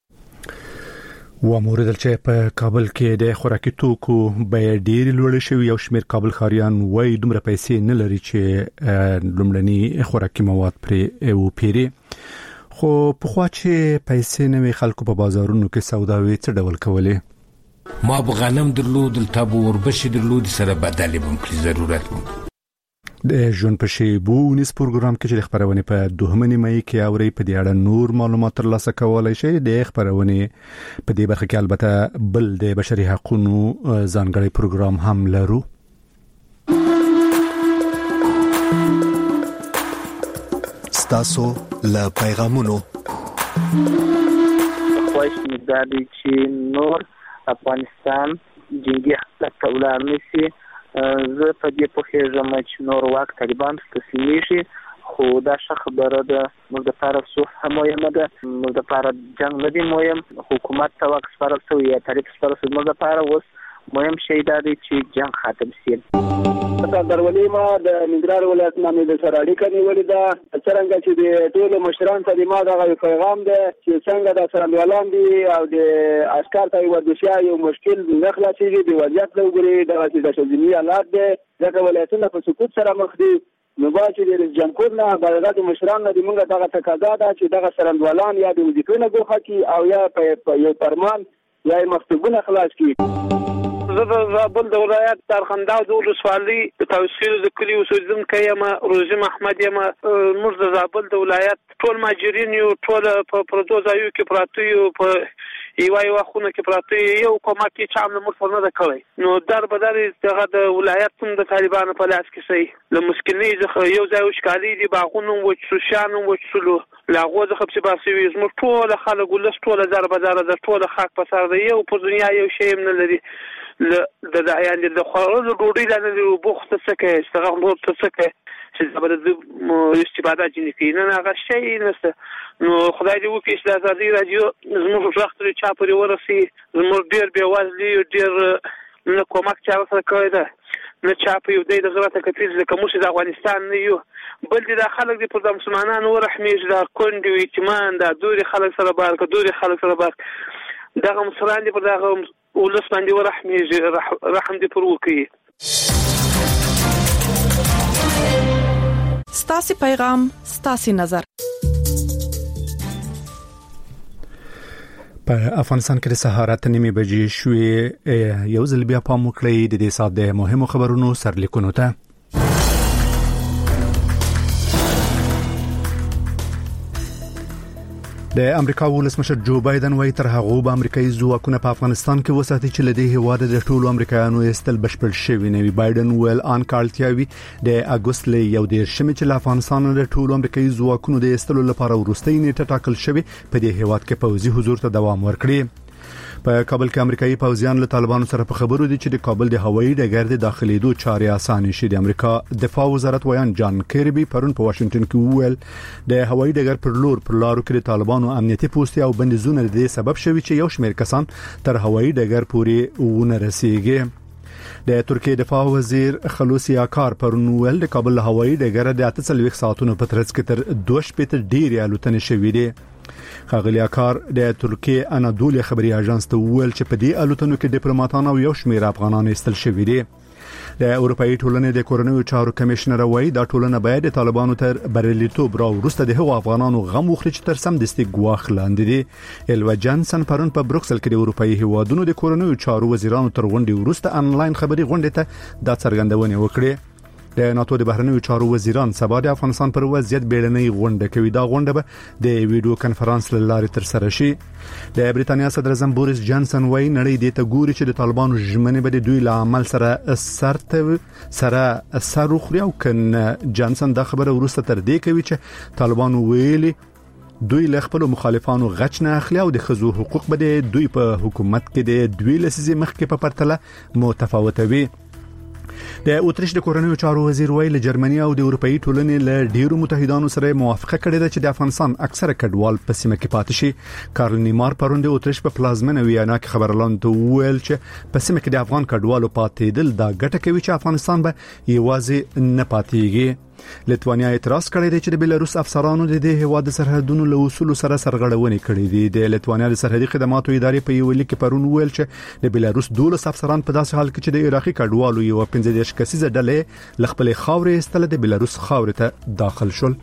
و موردل چې په کابل کې د خوراکي توکو بیې ډېرې لوړې شوې او شمېر کابل ښاریان وایي دومره پیسې نه لري چې لومړني خوراکي مواد پرې وپېري. خو پخوا چې پیسې نه وي خلکو په بازارونو کې سوداوي څه ډول کولې؟ ما به غنم درلود، دلته به وربشې درلود، سره بدلې به هم کړي ضرورت و. د ژوند په شیبو ونیس پروګرام کې چې خبرونه په 2 نیمه کې اوري په دې اړه نور معلومات ترلاسه کولای شي. د خبرونه په دې برخه کې البته بل د بشري حقوقو ځانګړي پروګرام هم لرو. ستاسو له پیغامونو خوښ مداري چې نور افغانستان جنگي حالت ته ولاړ نشي. زه په دې پوهېږم چې نور واک طالبان تسلیمیږي، خو دا ښه خبره ده. موږ دپاره صلح مهمه ده، موږ دپاره جنګ نه دی مهم. حکومت ته واک سپارل شوی یا طالب سپارل شوی، موږ دپاره اوس مهم شی دا دی چې جنګ ختم شي. درولې ما د ننګرهار ولایت باندې د سره اړیکه نیولې ده. څرنګه چې د ټولو مشرانو ته ما دغه پیغام ده چې څنګه د څرنګوالان دي او د عسكر ته وردوشیا یو مشکل نه خلاصيږي. د وضعیت له وګړي د شذمي حالات ده، ځکه ولایتونه په سقوط سره مخ دي. نو با چې د جمهور نه بلغات مشران نه موږ دغه تقاضا ده چې دغه څرنګوالان یا د وظیفې ګوښه کی او یا په یو فرمان یا مکتوبونه خلاص کی. زه د زابل د ولایت ترخنداو د ولسوالۍ د توسخیل د کلي اوسیدونکی یم، روزي محمد یم. موږ د زابل د ولایت ټول ماجرین یو، ټول په پردو ځایو کې پراته یو، په یوه خونه کې پراته یو. کومک یې چا هم له موږ نه ده کړی. نو در به در دغه د ولایت هم د طالبانو په لاس کې شي. له مسکینۍ څخه یو ځای وچکالي دي، باغونه هم وچ شو، شیان هم وچ شولو، له هغو څخه پسې باسي وي. زموږ ټوله خلک ولس ټوله زر به زره ده، ټوله خاک په سر ده. یو په دنیا یو شی هم نه لري. یعنې د خوړلو ډوډۍ لا نه لري. اوبه خو ته څه کوې چې دغه نور ته څه کوې چې دا به د استفاده ځینې کوي. نه هغه شی نشته. نو خدای دې وکړي چې د ازادۍ راډیو زموږ غږ ترې چا پورې ورسي. زموږ ډېر بېوزلي، ډېر نه کومک چا ورسره کړی ده. نه چا په یو د غلطه کتل ځکه موږ د افغانستان نه یو بل دي د خلک د پر د مسلمانانو ورحمېږي د کونډې او یتیمان د دوري خلک سره بار دوري خلک سره بار دغه مسلمان دي پر دغه ولس باندې ورحمېږي رحم دي پر وکړي. ستاسو پیغام ستاسو نظر. په افغانستان کې د سهار 8:30 بجې شوې یو ځل بیا پام وکړئ د دې سات د مهمو خبرونو سرلیکونو ته. د امریکا ولسمشر جو بایدن وايي تر هغه به امریکایي ځواکونه په افغانستان کې وساتي چې لدې هیواد د ټولو امریکایانو استل بشپړ شوی نه وي. بایدن ویل ان کارلتیاوي د اگست ل 11 چې له افغانستان د ټولو امریکایي ځواکونو د استلو لپاره ورستۍ نیټه ټاکل شوی په دې هیواد کې پوځي حضور ته دوام ورکړي. په کابل کې امریکایي پوځیان له طالبانو سره په خبرو دي چې د کابل د هوایي ډګر د داخليدو چارې اسانه شي. د امریکا دفاع وزارت ویان جان کیربي پرون په واشنگټن کې وویل د هوایي ډګر پر لارو کې د طالبانو امنیتي پوسټي او بندیزونه د سبب شوي چې یو شمېر کسان تر هوایي ډګر پورې ونه رسیږي. د ترکیه دفاع وزیر خلوصي اکار پرون ویل د کابل هوایي ډګر د 48 ساعتونو په ترڅ کې تر 2 شپې ډېری الوتنې شوې دي. خاغلی اکار د ترکیه انادولیا خبري اژانس ته ویل چې په دې الوتنو کې ډیپلوماټان او یو شمېر افغانان استل شوي دي. د اروپאי ټولنې د کورنیو چارو کمشنر وایي دا ټولنه باید د طالبانو تر بریلیتوب راوړسته د هغو افغانانو غم وخوري چې تر سم دستي ګواخ لاندې دي. الوا جانسن پرون په بروکسل کې د اروپאי هیوادونو د کورنیو چارو وزیرانو تر غونډې وروسته انلاین خبري غونډې ته دا څرګندونه وکړه. د ناتو د بهرنیو چارو وزیران سبا د افغانستان پر وضعیت بیړنۍ غونډه کوي. دا غونډه به د ویډیو کانفرنس له لارې تر سره شي. د بریټانیا صدر اعظم بوریس جانسن وايي نړۍ د ته ګوري چې د طالبانو ژمنې به د دوی له عمل سره سر خوري او کنه. جانسن دا خبره ورسته تر دې کوي چې طالبانو ویلي دوی له خپل مخالفانو غچ نه اخلي او د خزو حقوق به د دوی په حکومت کې د دوی لسیزې مخکې په پرتله متفاوت وي. د اوتریش د کورنیو چارو وزیر ویل جرمني او د اروپאי ټولنې له ډیرو متحدانو سره موافقه کړې ده چې د افغانستان اکثره کډوال په سیمه کې پاتې شي. کارل نیمار پرون د اوتریش په پلازمنه ویانا کې خبرلاندو ویل چې په سیمه کې د افغان کډوالو پاتېدل دا ګټه کوي چې افغانستان به یوازې نه پاتېږي. لتوانیا اعتراض کړی دی چې د بلاروس افسرانو د دې هیواد سرحدونو له اصول سره سرغړونې کړې دي. د لتوانیا د سرحدي خدماتو ادارې په یو لیک کې پرون ویل چې د بلاروس 12 افسران په داسې حال کې چې د عراقي کډوالو یو 15 کسیزه ډلې ل خپل خاورې استل د بلاروس خاورې ته داخل شول.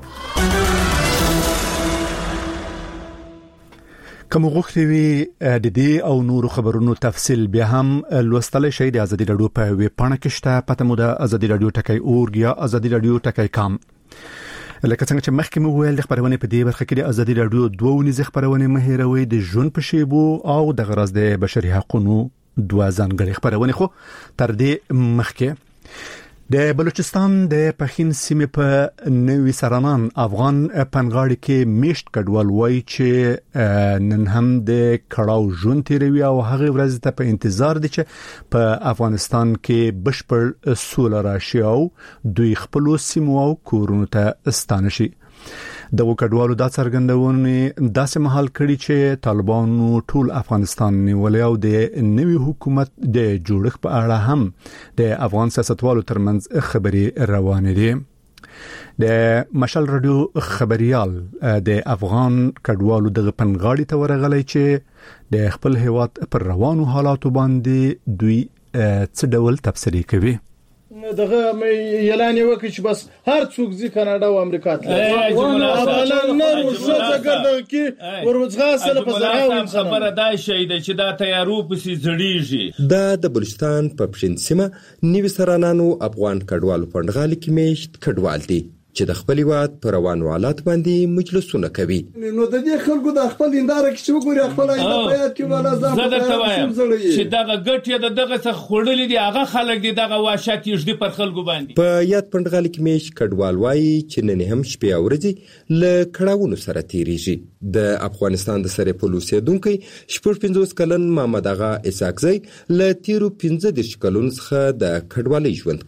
کوم غوښتي وي د دې او نورو خبرونو تفصیل بیا هم لوستل شي د ازادي رادیو په ویب پاڼه کې شته. پته مو د ازادي رادیو ټکی اورګ یا ازادي رادیو ټکی کام. لکه څنګه چې مخکې مو ویل د خبرونه په دې برخه کې د ازادي رادیو دوه ونیزه خبرونه مهیروي د ژوند په شیبو او د غرض د بشري حقوقو دوه ځانګړي خبرونه خو تر دې مخکې د بلوچستان د پخین سیمې په نوي سرانان افغان پنغاړي کې میشت کډوال وای چې نن هم د کړهو ژوند تیروي او هغه ورځ ته په انتظار دي چې په افغانستان کې بشپړ سوله راشي او دوی خپل سیمو او کورونو ته ستانه شي. د وکړوالو د څرګندونې داسې محل کړي چې طالبانو ټول افغانستان نیولې او د نوي حکومت د جوړښت په اړه هم د افغان سیاستوالو ترمنځ خبري روانې دي. د مشال رادیو خبريال د افغان کډوالو د پنغاړي ته ورغلي چې د خپل هیواد پر روانو حالاتو باندې دوی څه ډول تفسیر کوي. دغه اعلان وکړي چې بس هر څوک ځي کاناډا او امریکا ته افغانان نه روزه ګرځي کې ورځغاسله په زراعه خبره دا شي چې دا تیارو پسې زړیږي. دا د بلوچستان په پښین سیمه نیوي سرانانو افغان کډوالو پندغالي کې میشت کډوال دي چې د خپل واد پر روانو حالات باندې مجلسونه کوي. نو د دې خلکو د خپل انداره کې څو ګوري خپل ایت کې ولا ځم چې دغه ګټه دغه څه خړلې دي هغه خلک دي دغه واشات یږدي پر خلکو باندې. په یاد پندغالي کې میش کډوال وایي چې نن هم شپې او ورځې ل کړهونو سره تیریږي. د افغانستان د سره پولیسیدونکو شپږ 50 کلن محمد اغا اسحاقزی ل تیرو 15 کلونو څخه د کډوالۍ ژوند کوي.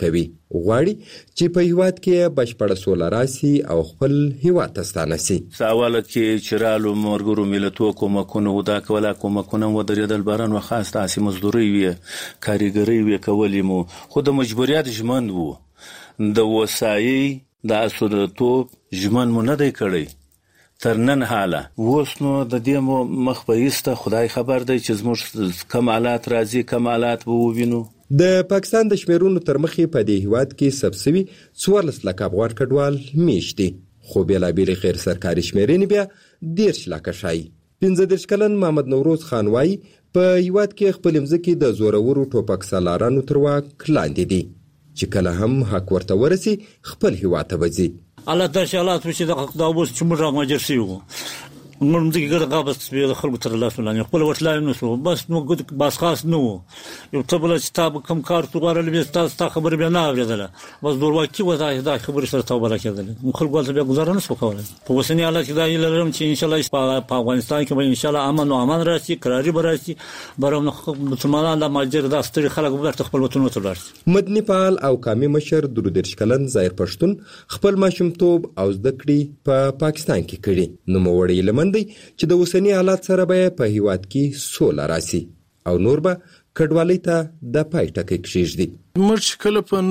غواړي چې په هیواد کې بشپړه سوله راشي او خپل هیواد ته ستانه شي. سوالت کې چرالو مرګرو ملتونو کومکونه ودا کولا کومکونه ودرېدل باران وخاص تاسو مزدوري وي کاریګری وي کولې مو خو د مجبوریت ژمن وو د وسایي د اسودتوب ژمن مو نه دی کړی تر نن حاله وسنو د دې مخ په ایسته خدای خبر دی چې زموږ کمالات راځي کمالات ووینو. د پاکستان د شمیرونو تر مخې په دې هیواد کې سبسوي 14 لک افغان کډوال میشتي خو بېلابېلې غیر سرکاري شمیرنې بیا 10 لک شای. 15 کلن محمد نوروز خان وایي په هیواد کې خپل مځکې د زورورو ټوپک سالارانو تر واک لاندې دي چې کله هم حق ورته ورسي خپل هیواد ته وځي. الله تشالات چې د اوس چې موږ راغمجر شي وو موږ دغه ګډه غابس په خلکو تر لاسه لاندې خپل وټلای نو شو بس نو بس خاص نو یو ته بل چې تاب کم کار تو غواړل به تاسو خبر به نه اوریدله بس دروازه وځه دا خبر سره توبه راکړل خلکو ته به گزارنه شو کوله په وسنی حالت کې دا لرم چې ان شاء الله په افغانستان کې به ان شاء الله امن او امان راشي قراري به راشي برم مسلمانان د ماجر د ستړي خلک به خپل وطن ته ورشي. مدني فعال او قامي مشر درودرش کلن ظاهر پښتون خپل ماشومتوب او زده کړې په پاکستان کې کړي نو موړی لمن چې د اوسنی حالات سره به په هیواد کې سوله راشي او نور به کډوالۍ ته د پای ټکی کېږدي. موږ کله په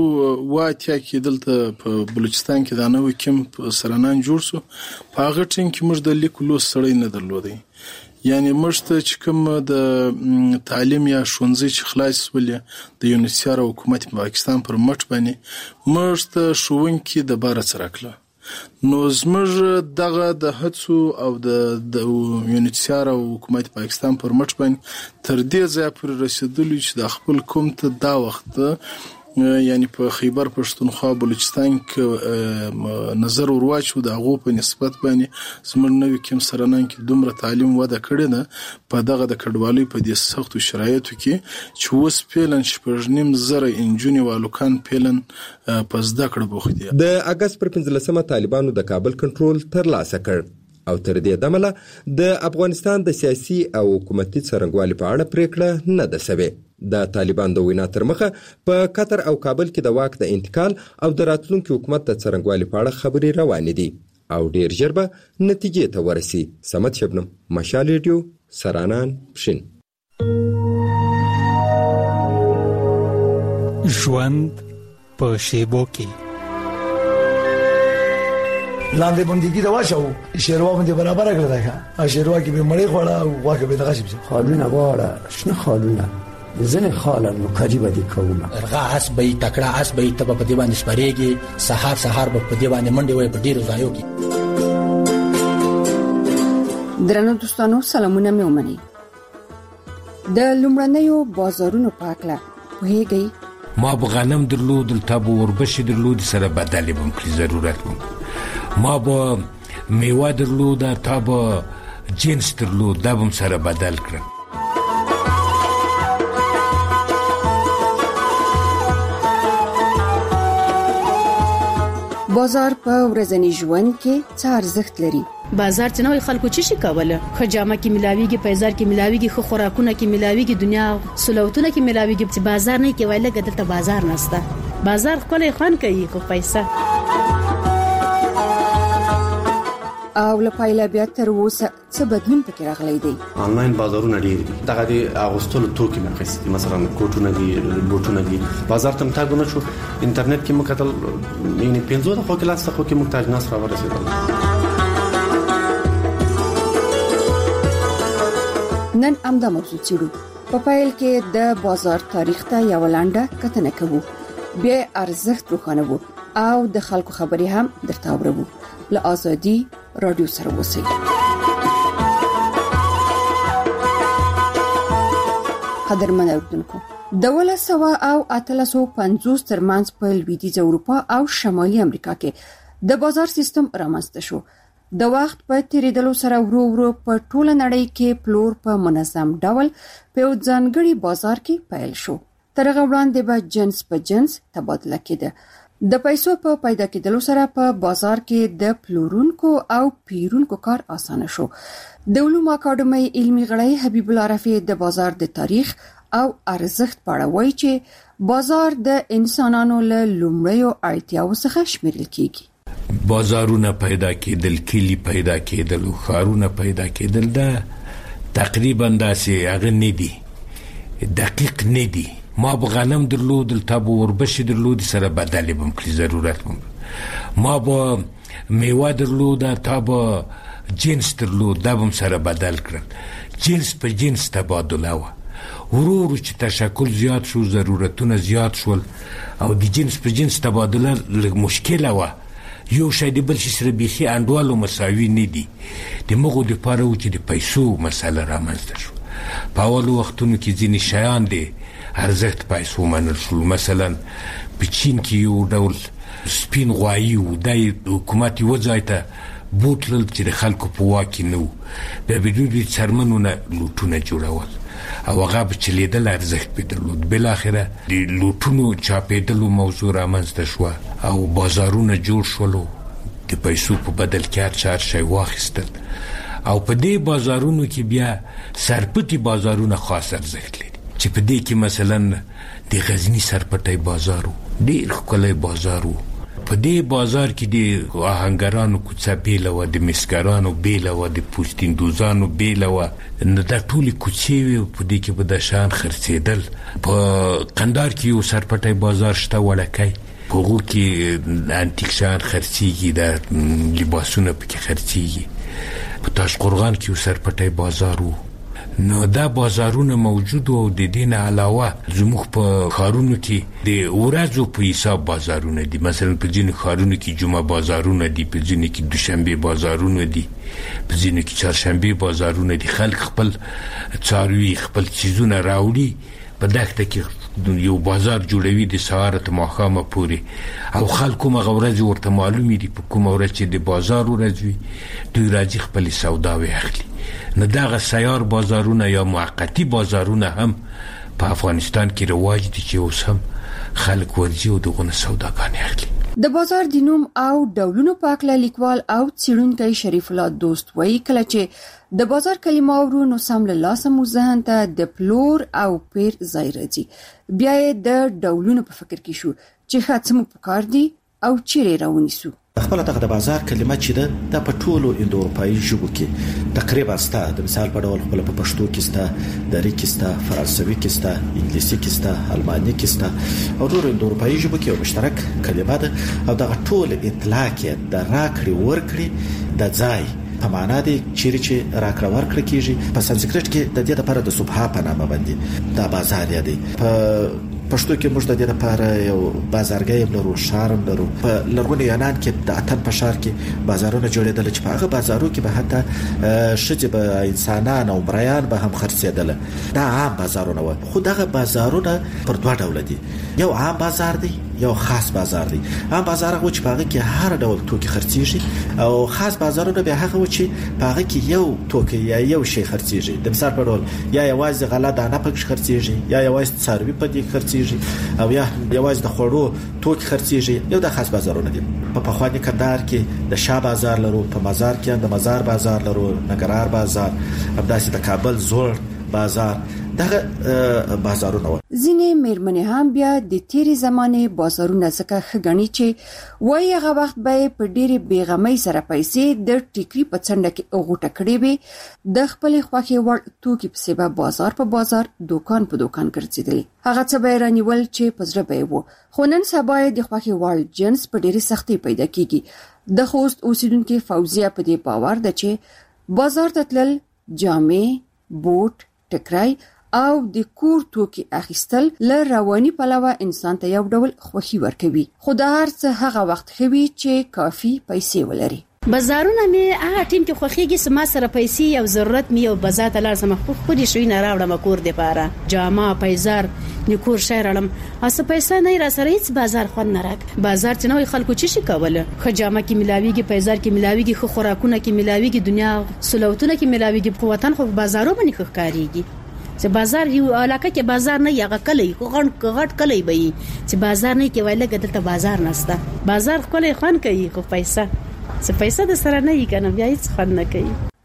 1980 کې دلته په بلوچستان کې د نوې کم سرانان جوړ شو په هغه ټیم کې موږ د لیکلو سړی نه درلودی یعنی موږ ته چې کوم د تعلیم یا ښوونځي چې خلاص ولې د یونیسیار حکومت په پاکستان پر مټ باندې موږ ته ښوونکي د بار سره کړل نو زموږ دغه د هڅو او د یونیسیار او حکومت پاکستان پر مټ باندې تر دې ځای پورې رسیدلی چې د خپل قوم ته دا وخت یعنی په خیبر پښتونخوا بلوچستان کې نظر ورواچو د هغو په نسبت باندې زموږ نوې کوم سرانان کې دومره تعلیم وده کړې ده په دغه د کډوالۍ په دې سختو شرایطو کې چې اوس پیلن 8.5 انجونې والوکان پیلن په زده کړه بوخت دي. د اگست پر 15مه طالبانو د کابل کنټرول ترلاسه کړ او تر دې دمله د افغانستان د سیاسي او حکومتي څرنګوالي په اړه پریکړه نه ده شوې. د طالبان د وینا تر مخه په قطر او کابل کې د واک د انتقال او د راتلونکي حکومت د څرنګوالي په اړه خبرې روانې دي او ډیر ژر به نتیجې ته ورسي. سمت شبنم مشال ریډیو سرانان پښین. ژوند په شیبو کې لاندې باندې دا واشو شیروا باندې برابر کړل دا شیروا کې به مړې خوړه او واکه به دغه شي خالونه واړه شنه خالونه زنه خاله نو قریبه دي کومه ارغا اس به تکړه اس به تب په دی باندې سپریږي سحر به په دی باندې منډي وي په ډیرو ځایو کې. درنو دوستانو سلامونه مې ومني. د لومړنیو بازارونو پاکله وهيږي ما بغنم درلود التابو وربشي درلود سره بدلی بم کلی ضرورت بم ما با میوه درلود تابو جنس درلود دبم سره بدل کړم. بازار په ورځني ژوند کې څه ارزښت لري؟ بازار چې نوې خلکو چې شي کوله خجامه کې ملاويږي پیزار کې ملاويږي خو خوراکونه کې ملاويږي دنیا سلوتونه کې ملاويږي چې بازار نه کې وایله ګټه بازار نسته بازار خپل خان کوي کو پیسې او لپاره بیا تر اوسه څه بدلون پکې راغلی دی. آنلاین بازارونه ډیر دي دغه د اغوستلو توکي مخکې مثلا کوټونه دي بوټونه دي بازار ته تاګ نه شو انټرنیټ کې مکتل یعنی 15 خو کلاس خو کې محتاج ناس را ورسېدل. نن امدا موضوع چیرو په پایل کې د بازار تاریخ ته یو لاندې کتنه کوو بیا ارزښت روښانه او د خلکو خبري هم درته اورو له ازادي رادیو سره وسی. قدرمن اوردونکو د 1950 ترمنځ په لویدیځ اروپا او شمالي امریکا کې د بازار سیستم رامنځته شو. د وخت په تیریدلو سره ورو ورو په ټوله نړۍ کې پلور په منظم ډول په ځانګړي بازار کې پیل شو. تر هغه وړاندې به جنس په جنس تبادله کېده. د پیسو په پیدا کېدلو سره په بازار کې د پلورونکو او پیرونکو کار اسانه شو. د علومو اکاډمۍ علمي غړی حبیب الله رفیع د بازار د تاریخ او ارزښت په اړه وایي چې بازار د انسانانو له لومړیو اړتیاو څخه شمیرل کیږي. بازارونه پیدا کېدل، کلی پیدا کېدل، ښارونه پیدا کېدل، دا تقریبا داسې هغه نه دي، دقیق نه دي. ما به غنم درلودل، تا به وربشې درلودې، سره بدلې به کړي، ضرورت به ما به میوه درلوده، تا به جنس درلود، دا به سره بدل کړل. جنس په جنس تبادله وه. ورو ورو چې تشکل زیات شو، ضرورتونه زیات شول او د جنس په جنس تبادله لږ مشکله وه. یو شی د بل شي سره بیخي انډوالو مساوي نه دي. د مغو دپاره و چې د پیسو مسله رامنځته شو. په اولو وختونو کې ځینې شیان دی ارزښت پیسو منل شول. مثلا په چین کې یو ډول سپین غوایي و، دا حکومت یوه ځای ته بوتلل چې د خلکو په واک کې نه و. بیا به دوی د څرمنو نه لوټونه جوړول او هغه به چلیدل، ارزښت پې درلود. بالاخره د لوټونو چاپېدلو موضوع رامنځته شوه او بازارونه جوړ شولو، د پیسو په بدل کې هر چا هر شی واخیستل. او په دې بازارونو کې بیا سرپټي بازارونه خاص ارزښت لري، چې په دې کې مثلا د غزني سرپټي بازار و، ډېر ښکلی بازار و. په دې بازار کې د آهنګرانو کوڅه بیله وه، د مسګرانو بیله وه، د پوستیندوزانو بیله وه. نو دا ټولې کوڅې وې، په دې کې به د شیان خرڅېدل. په قندار کې یو سرپټی بازار شته، وړکی، په هغو کې انتیک شیان خرڅېږي، د لباسونه پکې خرڅېږي. په تاشقرغان کې یو سرپټی بازار و. نو دا بازارونه موجود و. د دې نه علاوه زموږ په ښارونو کې د ورځو په حساب بازارونه دي. مثلا په ځینو ښارونو کې جمعه بازارونه دي، په ځینو کې دوشنبې بازارونه دي، په ځینو کې چهارشنبې بازارونه دي. خلک خپل څاروي، خپل چیزونه راوړي، په دښته کې یو بازار جوړوي د سهاره تر ماښامه پورې، او خلکو هغه ورځې ورته معلومې دي. په کومه ورځ چې د بازار ورځ وي، دوی راځي خپلې سوداوې اخلي. نو دغه سیار بازارونه یا موقتي بازارونه هم په افغانستان کې رواج دي، چې اوس هم خلک ورځي او دغه سوداګانې اخلي. د بازار د نوم او ډولونو په اړه لیکوال او څېړونکی شریف الله دوست وایي کله چې د بازار کلمه اورو نو سم له لاسه مو ذهن ته د پلور او پیر ځای راځي. بیا یې د ډولونو په فکر کې شو چې ښه څه مو پکار دي او چیرې راونیسو. خپل دغه د بازار کلمه چې ده په ټولو اندو اروپایي ژبو کې تقریبا ستا، د مثال په ډول خپل په پښتو کې ستا، دری کې ستا، فرانسوي کې ستا، انګلیسي کې ستا، الماني کې ستا، او ټول اندو اروپایي ژبو کې یو مشترک کلمه ده. او دغه ټول اطلاق د راکړې ورکړې د ځای په معنا دی، چیرې چې راکړه ورکړه کیږي. په سانسکریت کې د دې لپاره د صبح په نامه باندې دا بازار دی. په پښتو کې موږ د دې لپاره یو بازارګۍ لرو، شارم لرو. په لرغوني یونان کې د اتن په ښار کې بازارونه جوړېدل، چې په هغه بازارو کې به حتی ښځې به انسانان او مریان به هم خرڅېدل. دا عام بازارونه وو. خو دغه بازارونه پر دوه ډوله دي، یو عام بازار دی، یو خاص بازار دی. عام بازار هغه چې په هغه کې هر ډول توکي خرڅېږي، او خاص بازارونه به هغه چې په هغه کې یو توکي یا یو شی خرڅېږي. د مثال په ډول یا یوازې غله دانه پکې خرڅېږي، یا یوازې څاروي په دې خرڅېږي، او یا یوازې د خوړو توکي خرڅېږي. یو د خاص بازارونه دي. په پخواني کندهار کې د شاه بازار لرو، په مزار کې د مزار بازار لرو، نګرهار بازار، همداسې د کابل زوړ بازار. دغه بازارونه ځینې میرمنې هم بیا د تیری زمانه بازارونه څخه خګنی چې وای هغه وخت به په ډېری بیغمۍ سره پیسې د ټیکری په څنډه کې اوغوټه کړې وي، د خپل خوخي ور توکي په سبب بازار په بازار، دکان په دکان ګرځیدل. هغه څه به رانیول چې پزره به وو. خو نن سبا د خوخي ور جنس په ډېری سختي پیدا کیږي. د خوست اوسیدونکو فوزیه په دې باور ده چې بازار ته تلل، جامې، بوټ، ټکرای او د کور توکي اخیستل له رواني پلوه انسان ته یو ډول خوښي ورکوي. خو دا هر څه هغه وخت خوي چې کافي پیسې ولري. بازارونه مې هغه ټیم کې خوخيږي سما سره پیسې او ضرورت مې او بازار ته لازم خو دې شوی نه راوړم کور دې پاره جامه پیزار نکور شهرلم اسه پیسې نه را سره هیڅ بازار خون نه راک. بازار چې نوې خلکو چې شي کوله خو جامه کې ملاويږي، پیزار کې ملاويږي، خو خوراکونه کې ملاويږي، دنیا سلوتونه کې ملاويږي. په وطن خو بازارو باندې ښکاریږي چې بازار یو علاقه کې بازار نه یغه کلی غټ کلی به چې بازار نه کې وایله ګټه بازار نهسته. بازار کولای خون کوي خو پیسې د سره نه یې کنه بیا هیڅ خون نه کوي.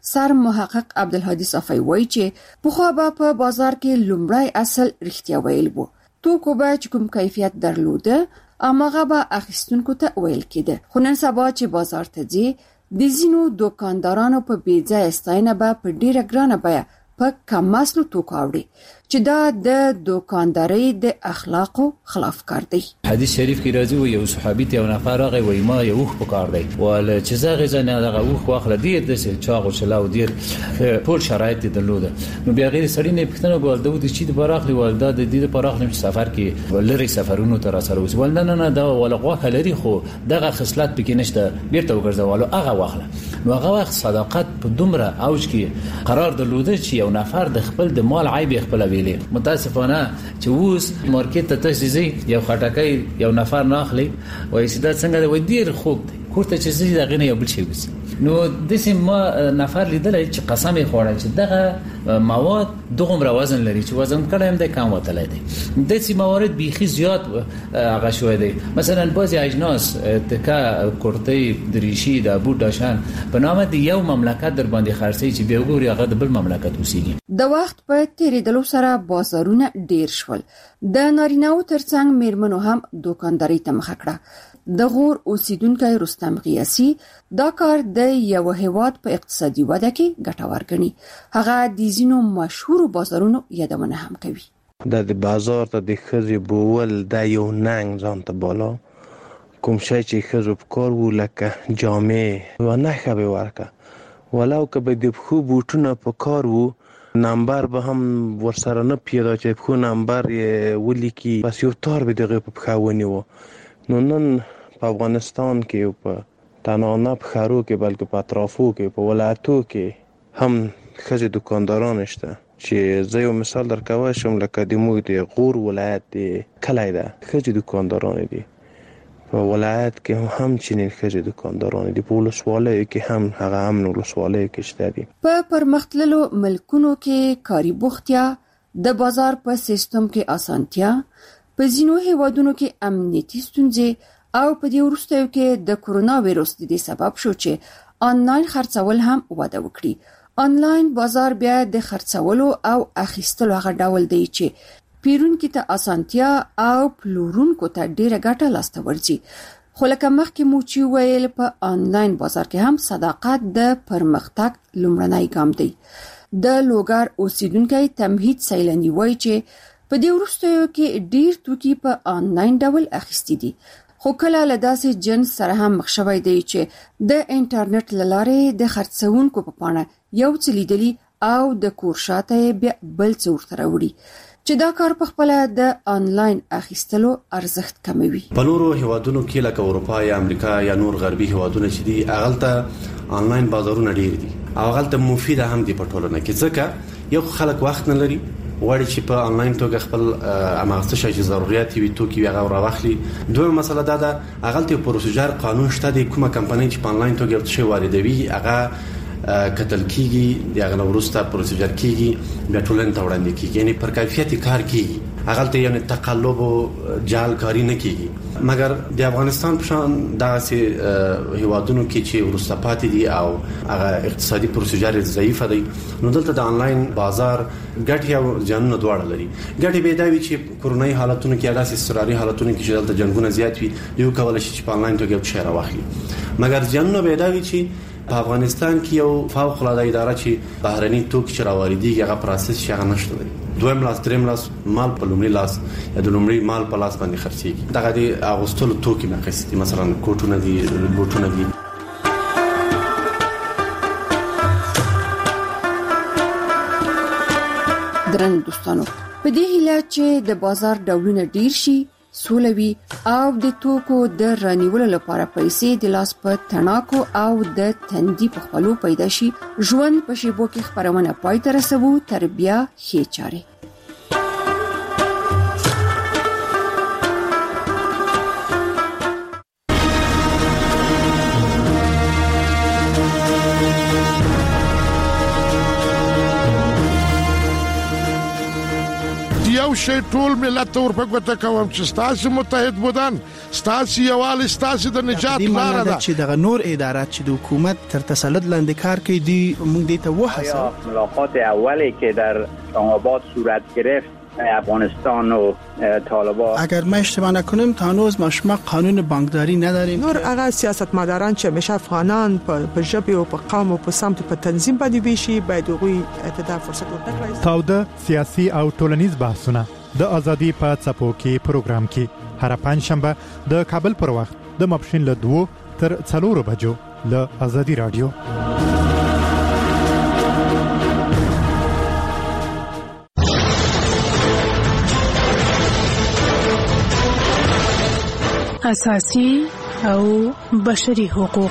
سر محقق عبدالهادي صافی وایي چې پخوا به په بازار کې لومړی اصل رښتیا ویل وو. توکو به چې کوم کیفیت درلوده اماغه به اخیستونکو ته ویل کېده. خو نن سبا چې بازار ته ځي د ځینو دوکاندارانو په بیځای ستاینه به په ډیره ګرانه بیه په کم اصلو توکو اوړي چې دا د دوکاندارۍ د اخلاقو خلاف کار دی. حدیث شریف کې راځي و یو صحابي ته یو نفر راغی وای ما یو وخت په کار دی ول چې زغه ځنه دغه وخت واخله دی د چاغو چلاو دی ټول شرایط درلوده. نو بیا غیر سړی نه پښتنه ګول د چې د براخلی ولدا د دې براخلی سفر کې لری سفرونو تر سره وس ول نه دا ول غوخه لري خو دغه خصلت پکې نشته بیرته وګرځولو هغه واخله. نو هغه وخت صداقت په دومره اوج کې قرار درلوده چې یو نفر د خپل د مال عیب خپل ویلي. متاسفانه چې اوس مارکیټ ته تشزي یو خټکای یو نفر ناخلی وای چې دا څنګه دی ډیر خوب دی کوته چې زی دغه نه یو بل شي وسی. نو د سیم ما نفر لیدل چې قسم یې خوړل چې دغه مواد دغه وزن لري چې وزن کړم د کم وتلای دي. د سیم موارد بيخي زیات هغه شوې دي. مثلا بعضی اجناس تکا کورتي دریشي د ابو داشان په نامه د یو مملکت در باندې خرڅي چې به وګوري هغه د بل مملکت اوسېږي. د وخت په تیریدلو سره بازارونه ډیر شول. د نارینه‌و ترڅنګ میرمنو هم دوکانداري ته مخه کړه. د غور اوسیدونکو رستم قیاسی دا کار د یو هیواد په اقتصادي وده کې ګټور ګڼي. هغه د ځینو مشهور بازارونو یادونه هم کوي. د بازار ته د خزي بول د یو ننګ ځان ته بالا کوم شي چې خزو په کار وو لکه جامې و نه خبي ورکه ولو که به د خو بوټونه په کار وو نمبر به هم ورسره نه پیدا چې خو نمبر ولیکي بس یو تار به دغه په خاوني وو. نو نن په افغانستان کې په تنانه په خارو کې بلکې په اطرافو کې په ولایتو کې هم خزي دکانداران شته چې زه یو مثال درکوم شم لکه د موږ د غور ولایت دی کلای ده خزي دکانداران دي په ولایت کې هم چنین خزي دکانداران دي په ولسوالۍ کې هم هغه هم ولسوالۍ کې شته دي. په پرمختللو ملکونو کې کاري بوختیا د بازار په سیستم کې اسانتیا په ځینو هیوادونو کې امنیتي ستونزې او په دې وروستیو کې د کورونا وایرس د سبب شو چې آنلاین خرڅول هم وده وکړي. آنلاین بازار بیا د خرڅولو او اخیستلو هغه ډول دی چې پیرونکو ته اسانتیا او پلورونکو ته ډیره ګټه لاسته ورځي. خو لکه مخکې مو چې ویل په آنلاین بازار کې هم صداقت د پرمختګ لومړنی ګام دی. د لوګر اوسیدونکو تمهید سیلانی وایي چې په دې وروستیو کې ډیر توکي په آنلاین ډول اخیستي دي. خو کله له داسې جنس سره هم مخ شوی دی چې د انټرنیټ لاره د خرڅونکو په پاڼه یو څه لیدلی او د کور شاته بیا بل څه ورته راوړي چې دا کار په خپل د آنلاین اخیستلو ارزښت کموي. په نورو هیوادونو کې لکه اروپا یا امریکا یا نور غربي هیوادونه چې دي اغلته آنلاین بازارونه ډیر دي او اغلته مفید هم دي په ټولنه کې ځکه یو خلک وخت نه لري وړي چې په آنلاین توګه خپل اماغسته شي چې ضرورت وي توکي هغه راوخلي. دوه مسله دا ده اغلته پروسیجر قانون شته د کومه کمپنۍ چې په آنلاین توګه شي واردوي هغه کتل کیږي دغه ورسته پروسیجر کیږي بیا ټولنه ته وړاندې کیږي یعنی پر کیفیت کار کیږي اغلته یعنی تقلب او جال کاری نه کیږي. مګر د افغانستان په شان داسې هیوادونو کې چې ورسته پاتې دي او هغه اقتصادي پروسیجر ضعیف دی نو دلته د آنلاین بازار ګټي او جنونه دواړه لري. ګټي به دا وي چې کورونای حالتونو کې داسې استراري حالتونو کې چې دلته جنگونه زیات وي یو کول شي چې په آنلاین توګه شهر واخلي. مګر جنونه به دا وي چې په افغانستان کې یو فوق العاده اداره چې بهرني توکي چې راوړي هغه پروسس شغه نشته دی. دویم لاس دریم لاس مال په لومړي لاس یا د لومړي مال په لاس باندې خرڅيږي. دغه د اغوستلو توکي مخکې مثلا کوټونه دي بوټونه دي. درن دوستانو په دې هیله چې د بازار ډولونه ډیر شي سولوي او د توکو د رانیولو لپاره پیسې د لاس په تڼاکو او د تندي په خپلو پیدا شي. ژوند په شیبو کې خبرونه پای ته رسوو تر بیا ښې چارې. یو یو شی ټول ملت ورپګوته کوم چې ستاسو متحد بودن ستاسو یوال ستاسو د نجات لار ده چې دغه نور ادارات چې د حکومت تر تسلط لاندې کار کوي دی موږ دې ته وحسه ملاقات اولی که در آباد صورت گرفت افغانستان و طالبان اگر ما اشتباه نکنم تا هنوز ما قانون بانکداری نداریم نور هغه سیاستمداران چې همیشه افغانان په ژبه او په قوم او په سمت په تنظیم باندې ویشي باید هغوی ته فرصت ورکړي. تاوده سیاسي او ټولنیز بحثونه د ازادي په څپو کې پروګرام کې هر پنځشنبه د کابل پر وخت د ماپښین له 2 تر 4 بجو له ازادي رادیو. اساسي او بشري حقوق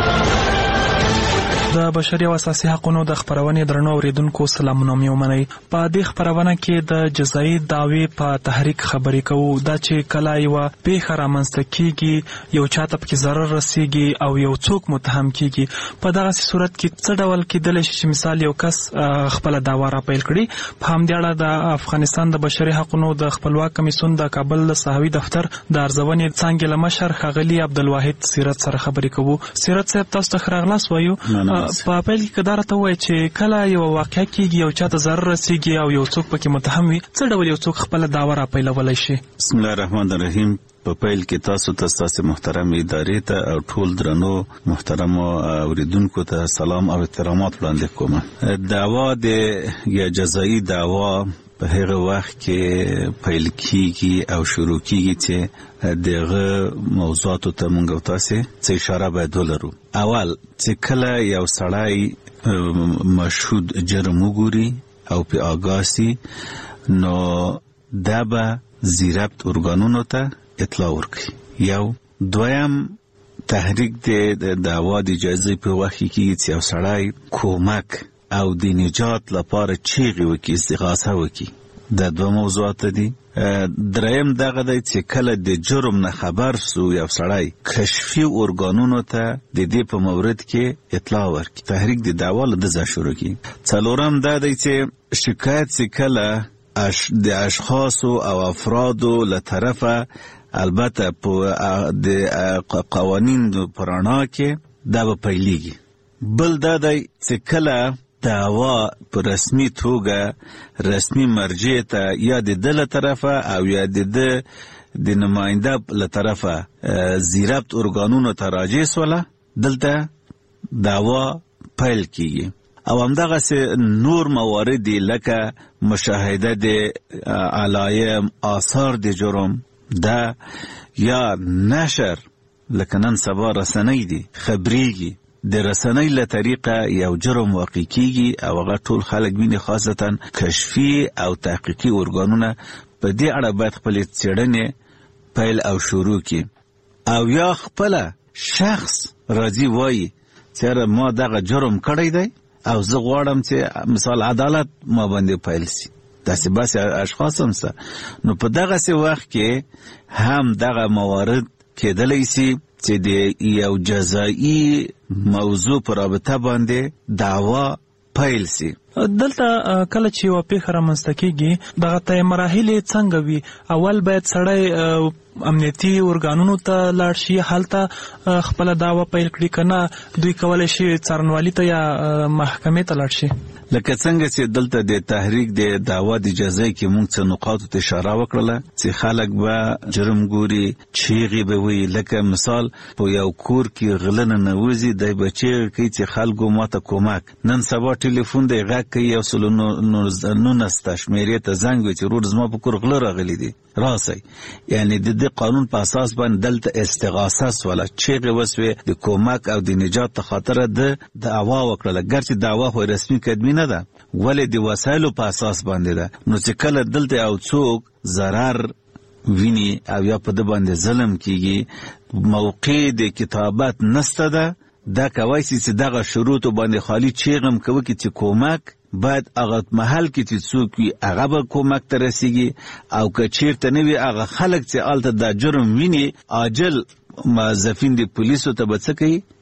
د بشري او اساسي حقوقو د خبرونه درنو اوریدونکو سلامونه ومنئ. په دې خبرونه کې د جزایي دعوی په تحریک خبرې کوو دا چې کله یو پیښه رامنځته کیږي یو چاته پکې ضرر رسیږي او یو څوک متهم کیږي په دغه صورت کې څه ډول کېدل شي چې مثال یو کس خپل دعوا را پیل کړي. په همدې اړه د افغانستان د بشري حقوقو د خپلواک کمیسیون د کابل صحوي دفتر د ارزونې څنګه لمشر خغلی عبدالواحد سیرت سره خبرې کوو. سیرت صاحب تاسو ته خراغلاس وایو په پیل کې کدار ته وایي چې کله یو واقعیا کېږي یو چاته ضرر رسیږي او یو څوک پکې متهم وي څه ډول یو څوک خپل دعوا را پیلولای شي؟ بسم الله الرحمن الرحیم. په پیل کې تاسو ته محترم ادارې ته او ټول درنو محترم اوریدونکو ته سلام او احترامات وړاندې کوم. دعوا د یا جزایي دعوا په هغه وخت کې پیل کیږي او شروع کیږي چې دغه موضوعاتو ته موږ تاسو څه اشاره باید ولرو. اول چې کله یو سړی مشهود جرم وګوري او په آگاهی نو دابه زیربط ارګانونو ته اطلاع ورکړي. یو دویم تحریک د دعوا د اجازه په وخت کې چې یو سړی کومک او د نجات لپاره چیغي وکي استغاثه وکي. دا دوه موضوعات دي. دریم دغه دی چې کله د جرم نه خبر سو یو سړی کشفي ارګانونو ته د دې په مورد کې اطلاع ورکړي. تحریک د دعوا له دزه شروع کی. څلورم دا دی چې شکایت چې کله د اشخاص او افرادو له طرفه البته په د قوانین پرانا کې دا به پیلېږي. بل دا دی چې کله دعوا په رسمي توګه رسمي مرجع ته یا د دله طرفه او یا د نماینده له طرفه زیربط ارګانونو ته راجع سوله دلته دعوا پیل کیږي. او همدغه نور موارد لکه مشاهده د علایم آثار د جرم دا یا نشر لکه نن سبا رسنۍ دي خبريږي د رسنۍ له طریقه یو جرم واقع کیږي او هغه ټول خلک ویني خاصتا کشفي او تحقیقي ارګانونه په دې اړه باید خپل څېړنې پیل او شروع کړي او یا خپل شخص راځي وایي چې ما دغه جرم کړی دی او زه غواړم چې مثال عدالت ما باندې پیل شي. داسې بس اشخاص هم سه نو په دغه وخت کې هم دغه موارد کېدلی شي چې د یو جزایي موضوع پر رابطه باندې دعوا پیل شي. دلته کله چې یو پیښه رامنځته کیږي دغه ته مراحل څنګه وي؟ اول باید سړی امنیتي ارګانونو ته لاړ شي هلته خپل دعوا پیل کړي کنه دوی کولای شي څارنوالي ته یا محکمې ته لاړ شي؟ لکه څنګه چې دلته د تحریک د دعوا د جزای کې موږ څه نقاط ته اشاره وکړه چې خلک به جرم ګوري چیغي به وي. لکه مثال په یو کور کې غلنه نوځي د بچي کې چې خلکو ماته کومک نن سبا ټلیفون دی غږ کوي او نو نستشمیرې ته زنګ وي چې ورور زما په کور غل راغلي دي راسي. یعنی د قانون په اساس باندې دلته استغاثه ولا چیغه وسوي د کومک او د نجات ته خاطر د دعوا وکړه. ګرځي دعوا خو رسمي کدمي نه ده ولې د وسایلو په اساس باندې ده. نو چې کله دلته او څوک ضرر ویني او یا په د باندې ظلم کیږي موقع د کتابت نسته ده دا کوي چې دغه شروط باندې خالی چیغم کوي چې کومک باید هغه محل کې چې څوک وي هغه به کومک ته رسیږي او که چیرته نه وي هغه خلک چې آلته دا جرم ویني عاجل موظفین د پولیسو ته به څه کوي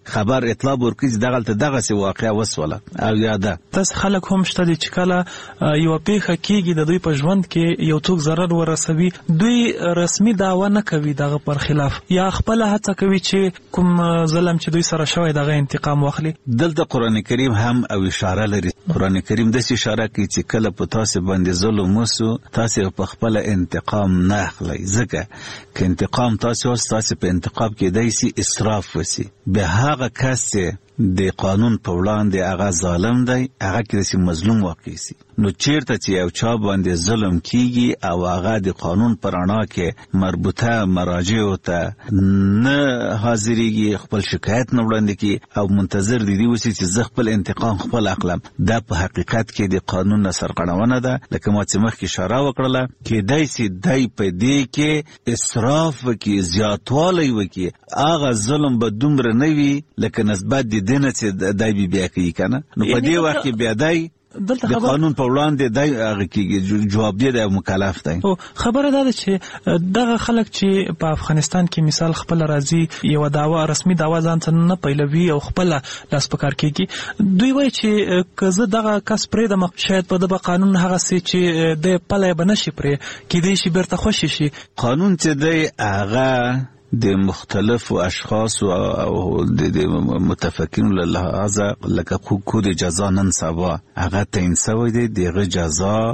خبر اطلاع ورکړي دغه واقعیا وسوله او یاده. تاسو خلک هم شته چې کله یو پیښه کیږي د دوی په ژوند کې یو څوک ضرر ورسوي، دوی رسمي دعوا نه کوي دغه پر خلاف، یا خپل هڅه کوي چې کوم ظلم چې دوی سره شوی دغه انتقام واخلي. دلته قران کریم هم او اشاره لري. قران کریم د اشاره کوي چې کله په تاسو باندې ظلم وسو تاسو په خپل انتقام نه اخلي، ځکه که انتقام تاسو په انتقام کې دایسي اسراف وسی به هغه کس د قانون په وړاندې هغه ظالم دی، هغه کې مظلوم واقع سي. نو چیرته چې یو چا باندې ظلم کیږي او هغه د قانون پر رڼا کې مربوطه مراجع ته نه حاضرېږي، خپل شکایت نه وړاندې کی او منتظر دي وسی چې زه خپل انتقام خپل اخلم، دا په حقیقت کې د قانون نه سرغړونه ده. لکه ما چې مخکې اشاره وکړله کې دایسي دای په دې کې اسراف وکي، زیاتوالی وکي، هغه ظلم به دومره نه وي لکه نسبت دینه چې دای بیا کوي کنه. نو په دې وخت کې بیا دای د قانون په وړاندې دای هغه کې جواب دی د مکلف دی. او خبره ده چې دغه خلک چې په افغانستان کې مثال خپل راځي یو داوا رسمي داوا ځان نه پیلوي او خپل لاس پکار کوي، دوی وایي چې کزه دغه کس پرې د شاید په دغه قانون هغه سي چې د پله بنشي پرې کې دی شي بیرته خوشي شي. قانون چې دی هغه د مختلفو اشخاص او د متفقین له لحاظه لکه کود جزا نن سبا هغه تعیین شوی دی، دغه جزا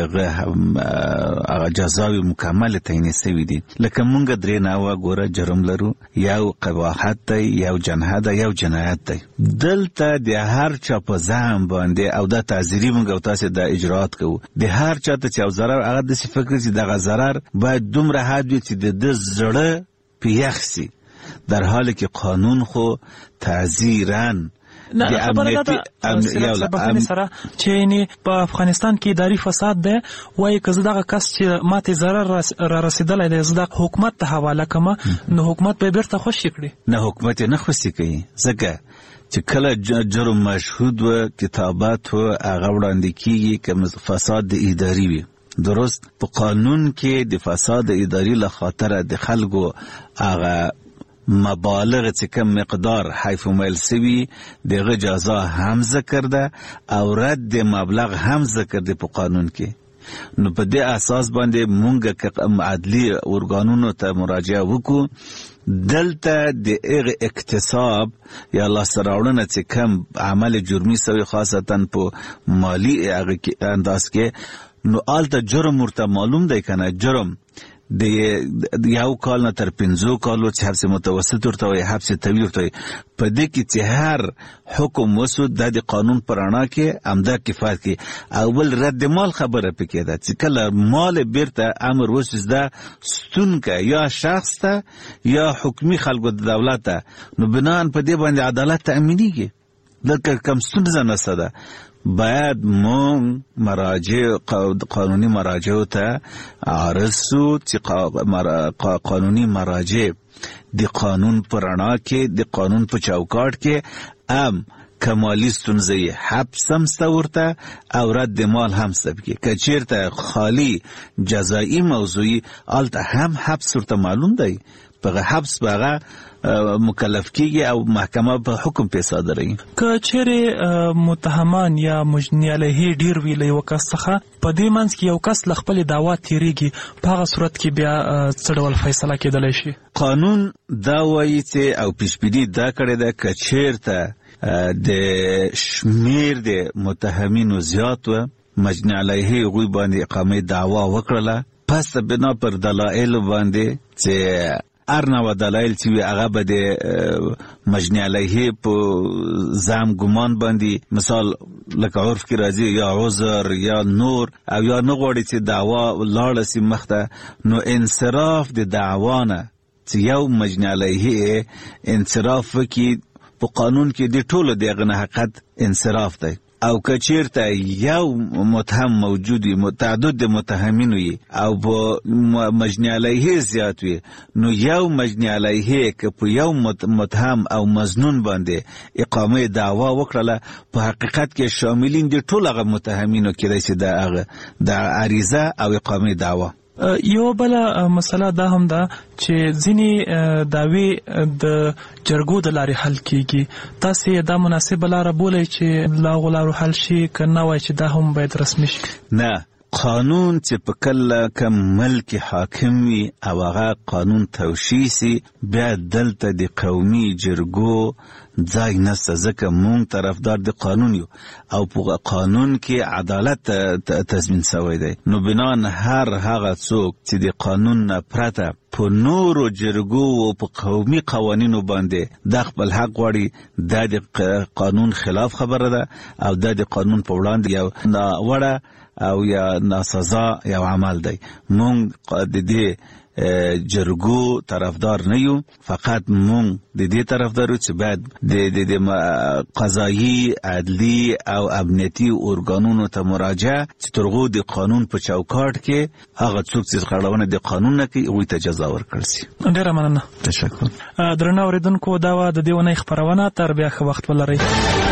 هغه جزاوی مکمل تعیین شوی دی. لکه مونږ درې ناوه ګوره جرم لرو، یو قباحت دی، یو جنایت دی، یو جنایت دی. دلته د هر چا په ځان باندې او د تعزیری مونږ او تاسو د اجرات کوو، د هر چا ته چې او ضرر هغه د فکر چې دغه ضرر باید دومره حد وي چې د زړه پیخسی، در حالی که قانون خو تعزیرن نه خبره ده سره چې نه په افغانستان کې اداري فساد ده، وایي که زه دغه کس چې ماته ضرر را رسیدلی دی زه د حکومت ته حواله کوم، نو حکومت به بیرته خوشي کړي. نه حکومت نه خوشي کوي، ځکه چې کله جرم مشهود و کتابت و هغه وړاندې کیږي که فساد د اداري وي. درست په قانون کې د فساد اداري له خاطر د خلکو هغه مبالغ چې کم مقدار حیف مایل سوي دغه جزا هم ذکر ده او رد مبلغ هم ذکر ده په قانون کې. نو په دې اساس باندې مونږ که عدلي ارګانونو ته مراجعه وکړو، دلته د هغه اکتساب یا لاسته راوړنه چې کم عمل جرمي سوي خاصتا په مالی هغه انداز کې، نو آلته جرم ورته معلوم دی کنه. جرم د یو کال نه تر 5 کالو چې حبس متوسط ورته وي، حبس طویل ورته وي. په دې کې چې هر حکم وسو د قانون پر رڼا کې امدا کفایت کې. اول رد مال خبره پکې ده چې کله مال بیرته امر وسوس ده ستون کا یا شخص ته یا حکومي خلکو د دولت ته، نو بنان په دې باندې عدالت تأمینیږي. دغه کم ستونزه نشته ده. باید مون مراجع قانونی مراجع ته عرضو چې قانونی مراجع د قانون پر رڼا کې د قانون په چوکاټ کې کمالی ستونزه حبس هم ورته او رد مال هم سبکی که چیرته خالی جزایی موضوعی آلته هم حبس ورته معلوم دی، په حبس بغه مکلف کیږي او محکمه په حکم په صادري. که چیرې متهمان یا مجنی علیه ډیر ویلې وکاسخه په دې منځ کې یو کس خپل دعوا تیریږي، په هغه صورت کې بیا څه ډول فیصله کېدلی شي؟ قانون دا وایي چې او پیشبینی دا کړی ده که چیرته د شمیر د متهمینو زیات و مجنی علیه غوی باندې اقامه دعوا وکړه، پس بنا پر دلایل باندې چې ارنه دلایل چې هغه به د مجنی علیه په زم ګمان باندې مثال لکه عرف کې راځي یا عذر یا نور او یا نه غوړي چې دعوا لاړه سي مخته، نو انصراف د دعوانه چې یو مجنی علیه انصراف وکي په قانون کې د ټولو دغه نه حقیقت انصراف دی. او کچیرته یو متهم موجودی متعدد متهمین وي او په مجنی علیه زیات وي، نو یو مجنی علیه که په یو متهم او مظنون باندې اقامه دعوا وکړه، په حقیقت کې شاملین دي ټول هغه متهمینو کې چې د عریضه او اقامه دعوا یو بل مسله دا هم ده چې ځینې داوی د جرګو د لارې حل کیږي. تاسو دا مناسب لار بولئ چې لا غلارو حل شي کنه وای چې دا هم باید رسمي شي؟ نه، قانون چې په کله کوم ملک حاکم وي او هغه قانون توشیح سي بیا دلته د قومي جرګو ځای نشته، ځکه مونږ طرفدار د قانون یو او په قانون کې عدالت تضمین شوی دی. نو بنان هر هغه څوک چې د قانون نه پرته په نورو جرګو او په قومي قوانینو باندې د خپل حق غواړي، د قانون خلاف خبره ده او د قانون په وړاندې یو ناوړه او یا ناسزا یو عمل دی. مونږ د دې جرګو طرفدار نه یو، فقط مونږ د دې طرفدار یو چې باید د قضایي، عدلی او امنیتي ارګانونو ته مراجعه چې ترغو د قانون په چوکاټ کې هغه څوک چې خړونه د قانون نه کوي هغوی ته جزا ورکړل شي. ډیره مننه. تشکر. درنو اوریدونکو، دا و د دې ونې خبرونه. تر بیا ښه وخت ولرئ.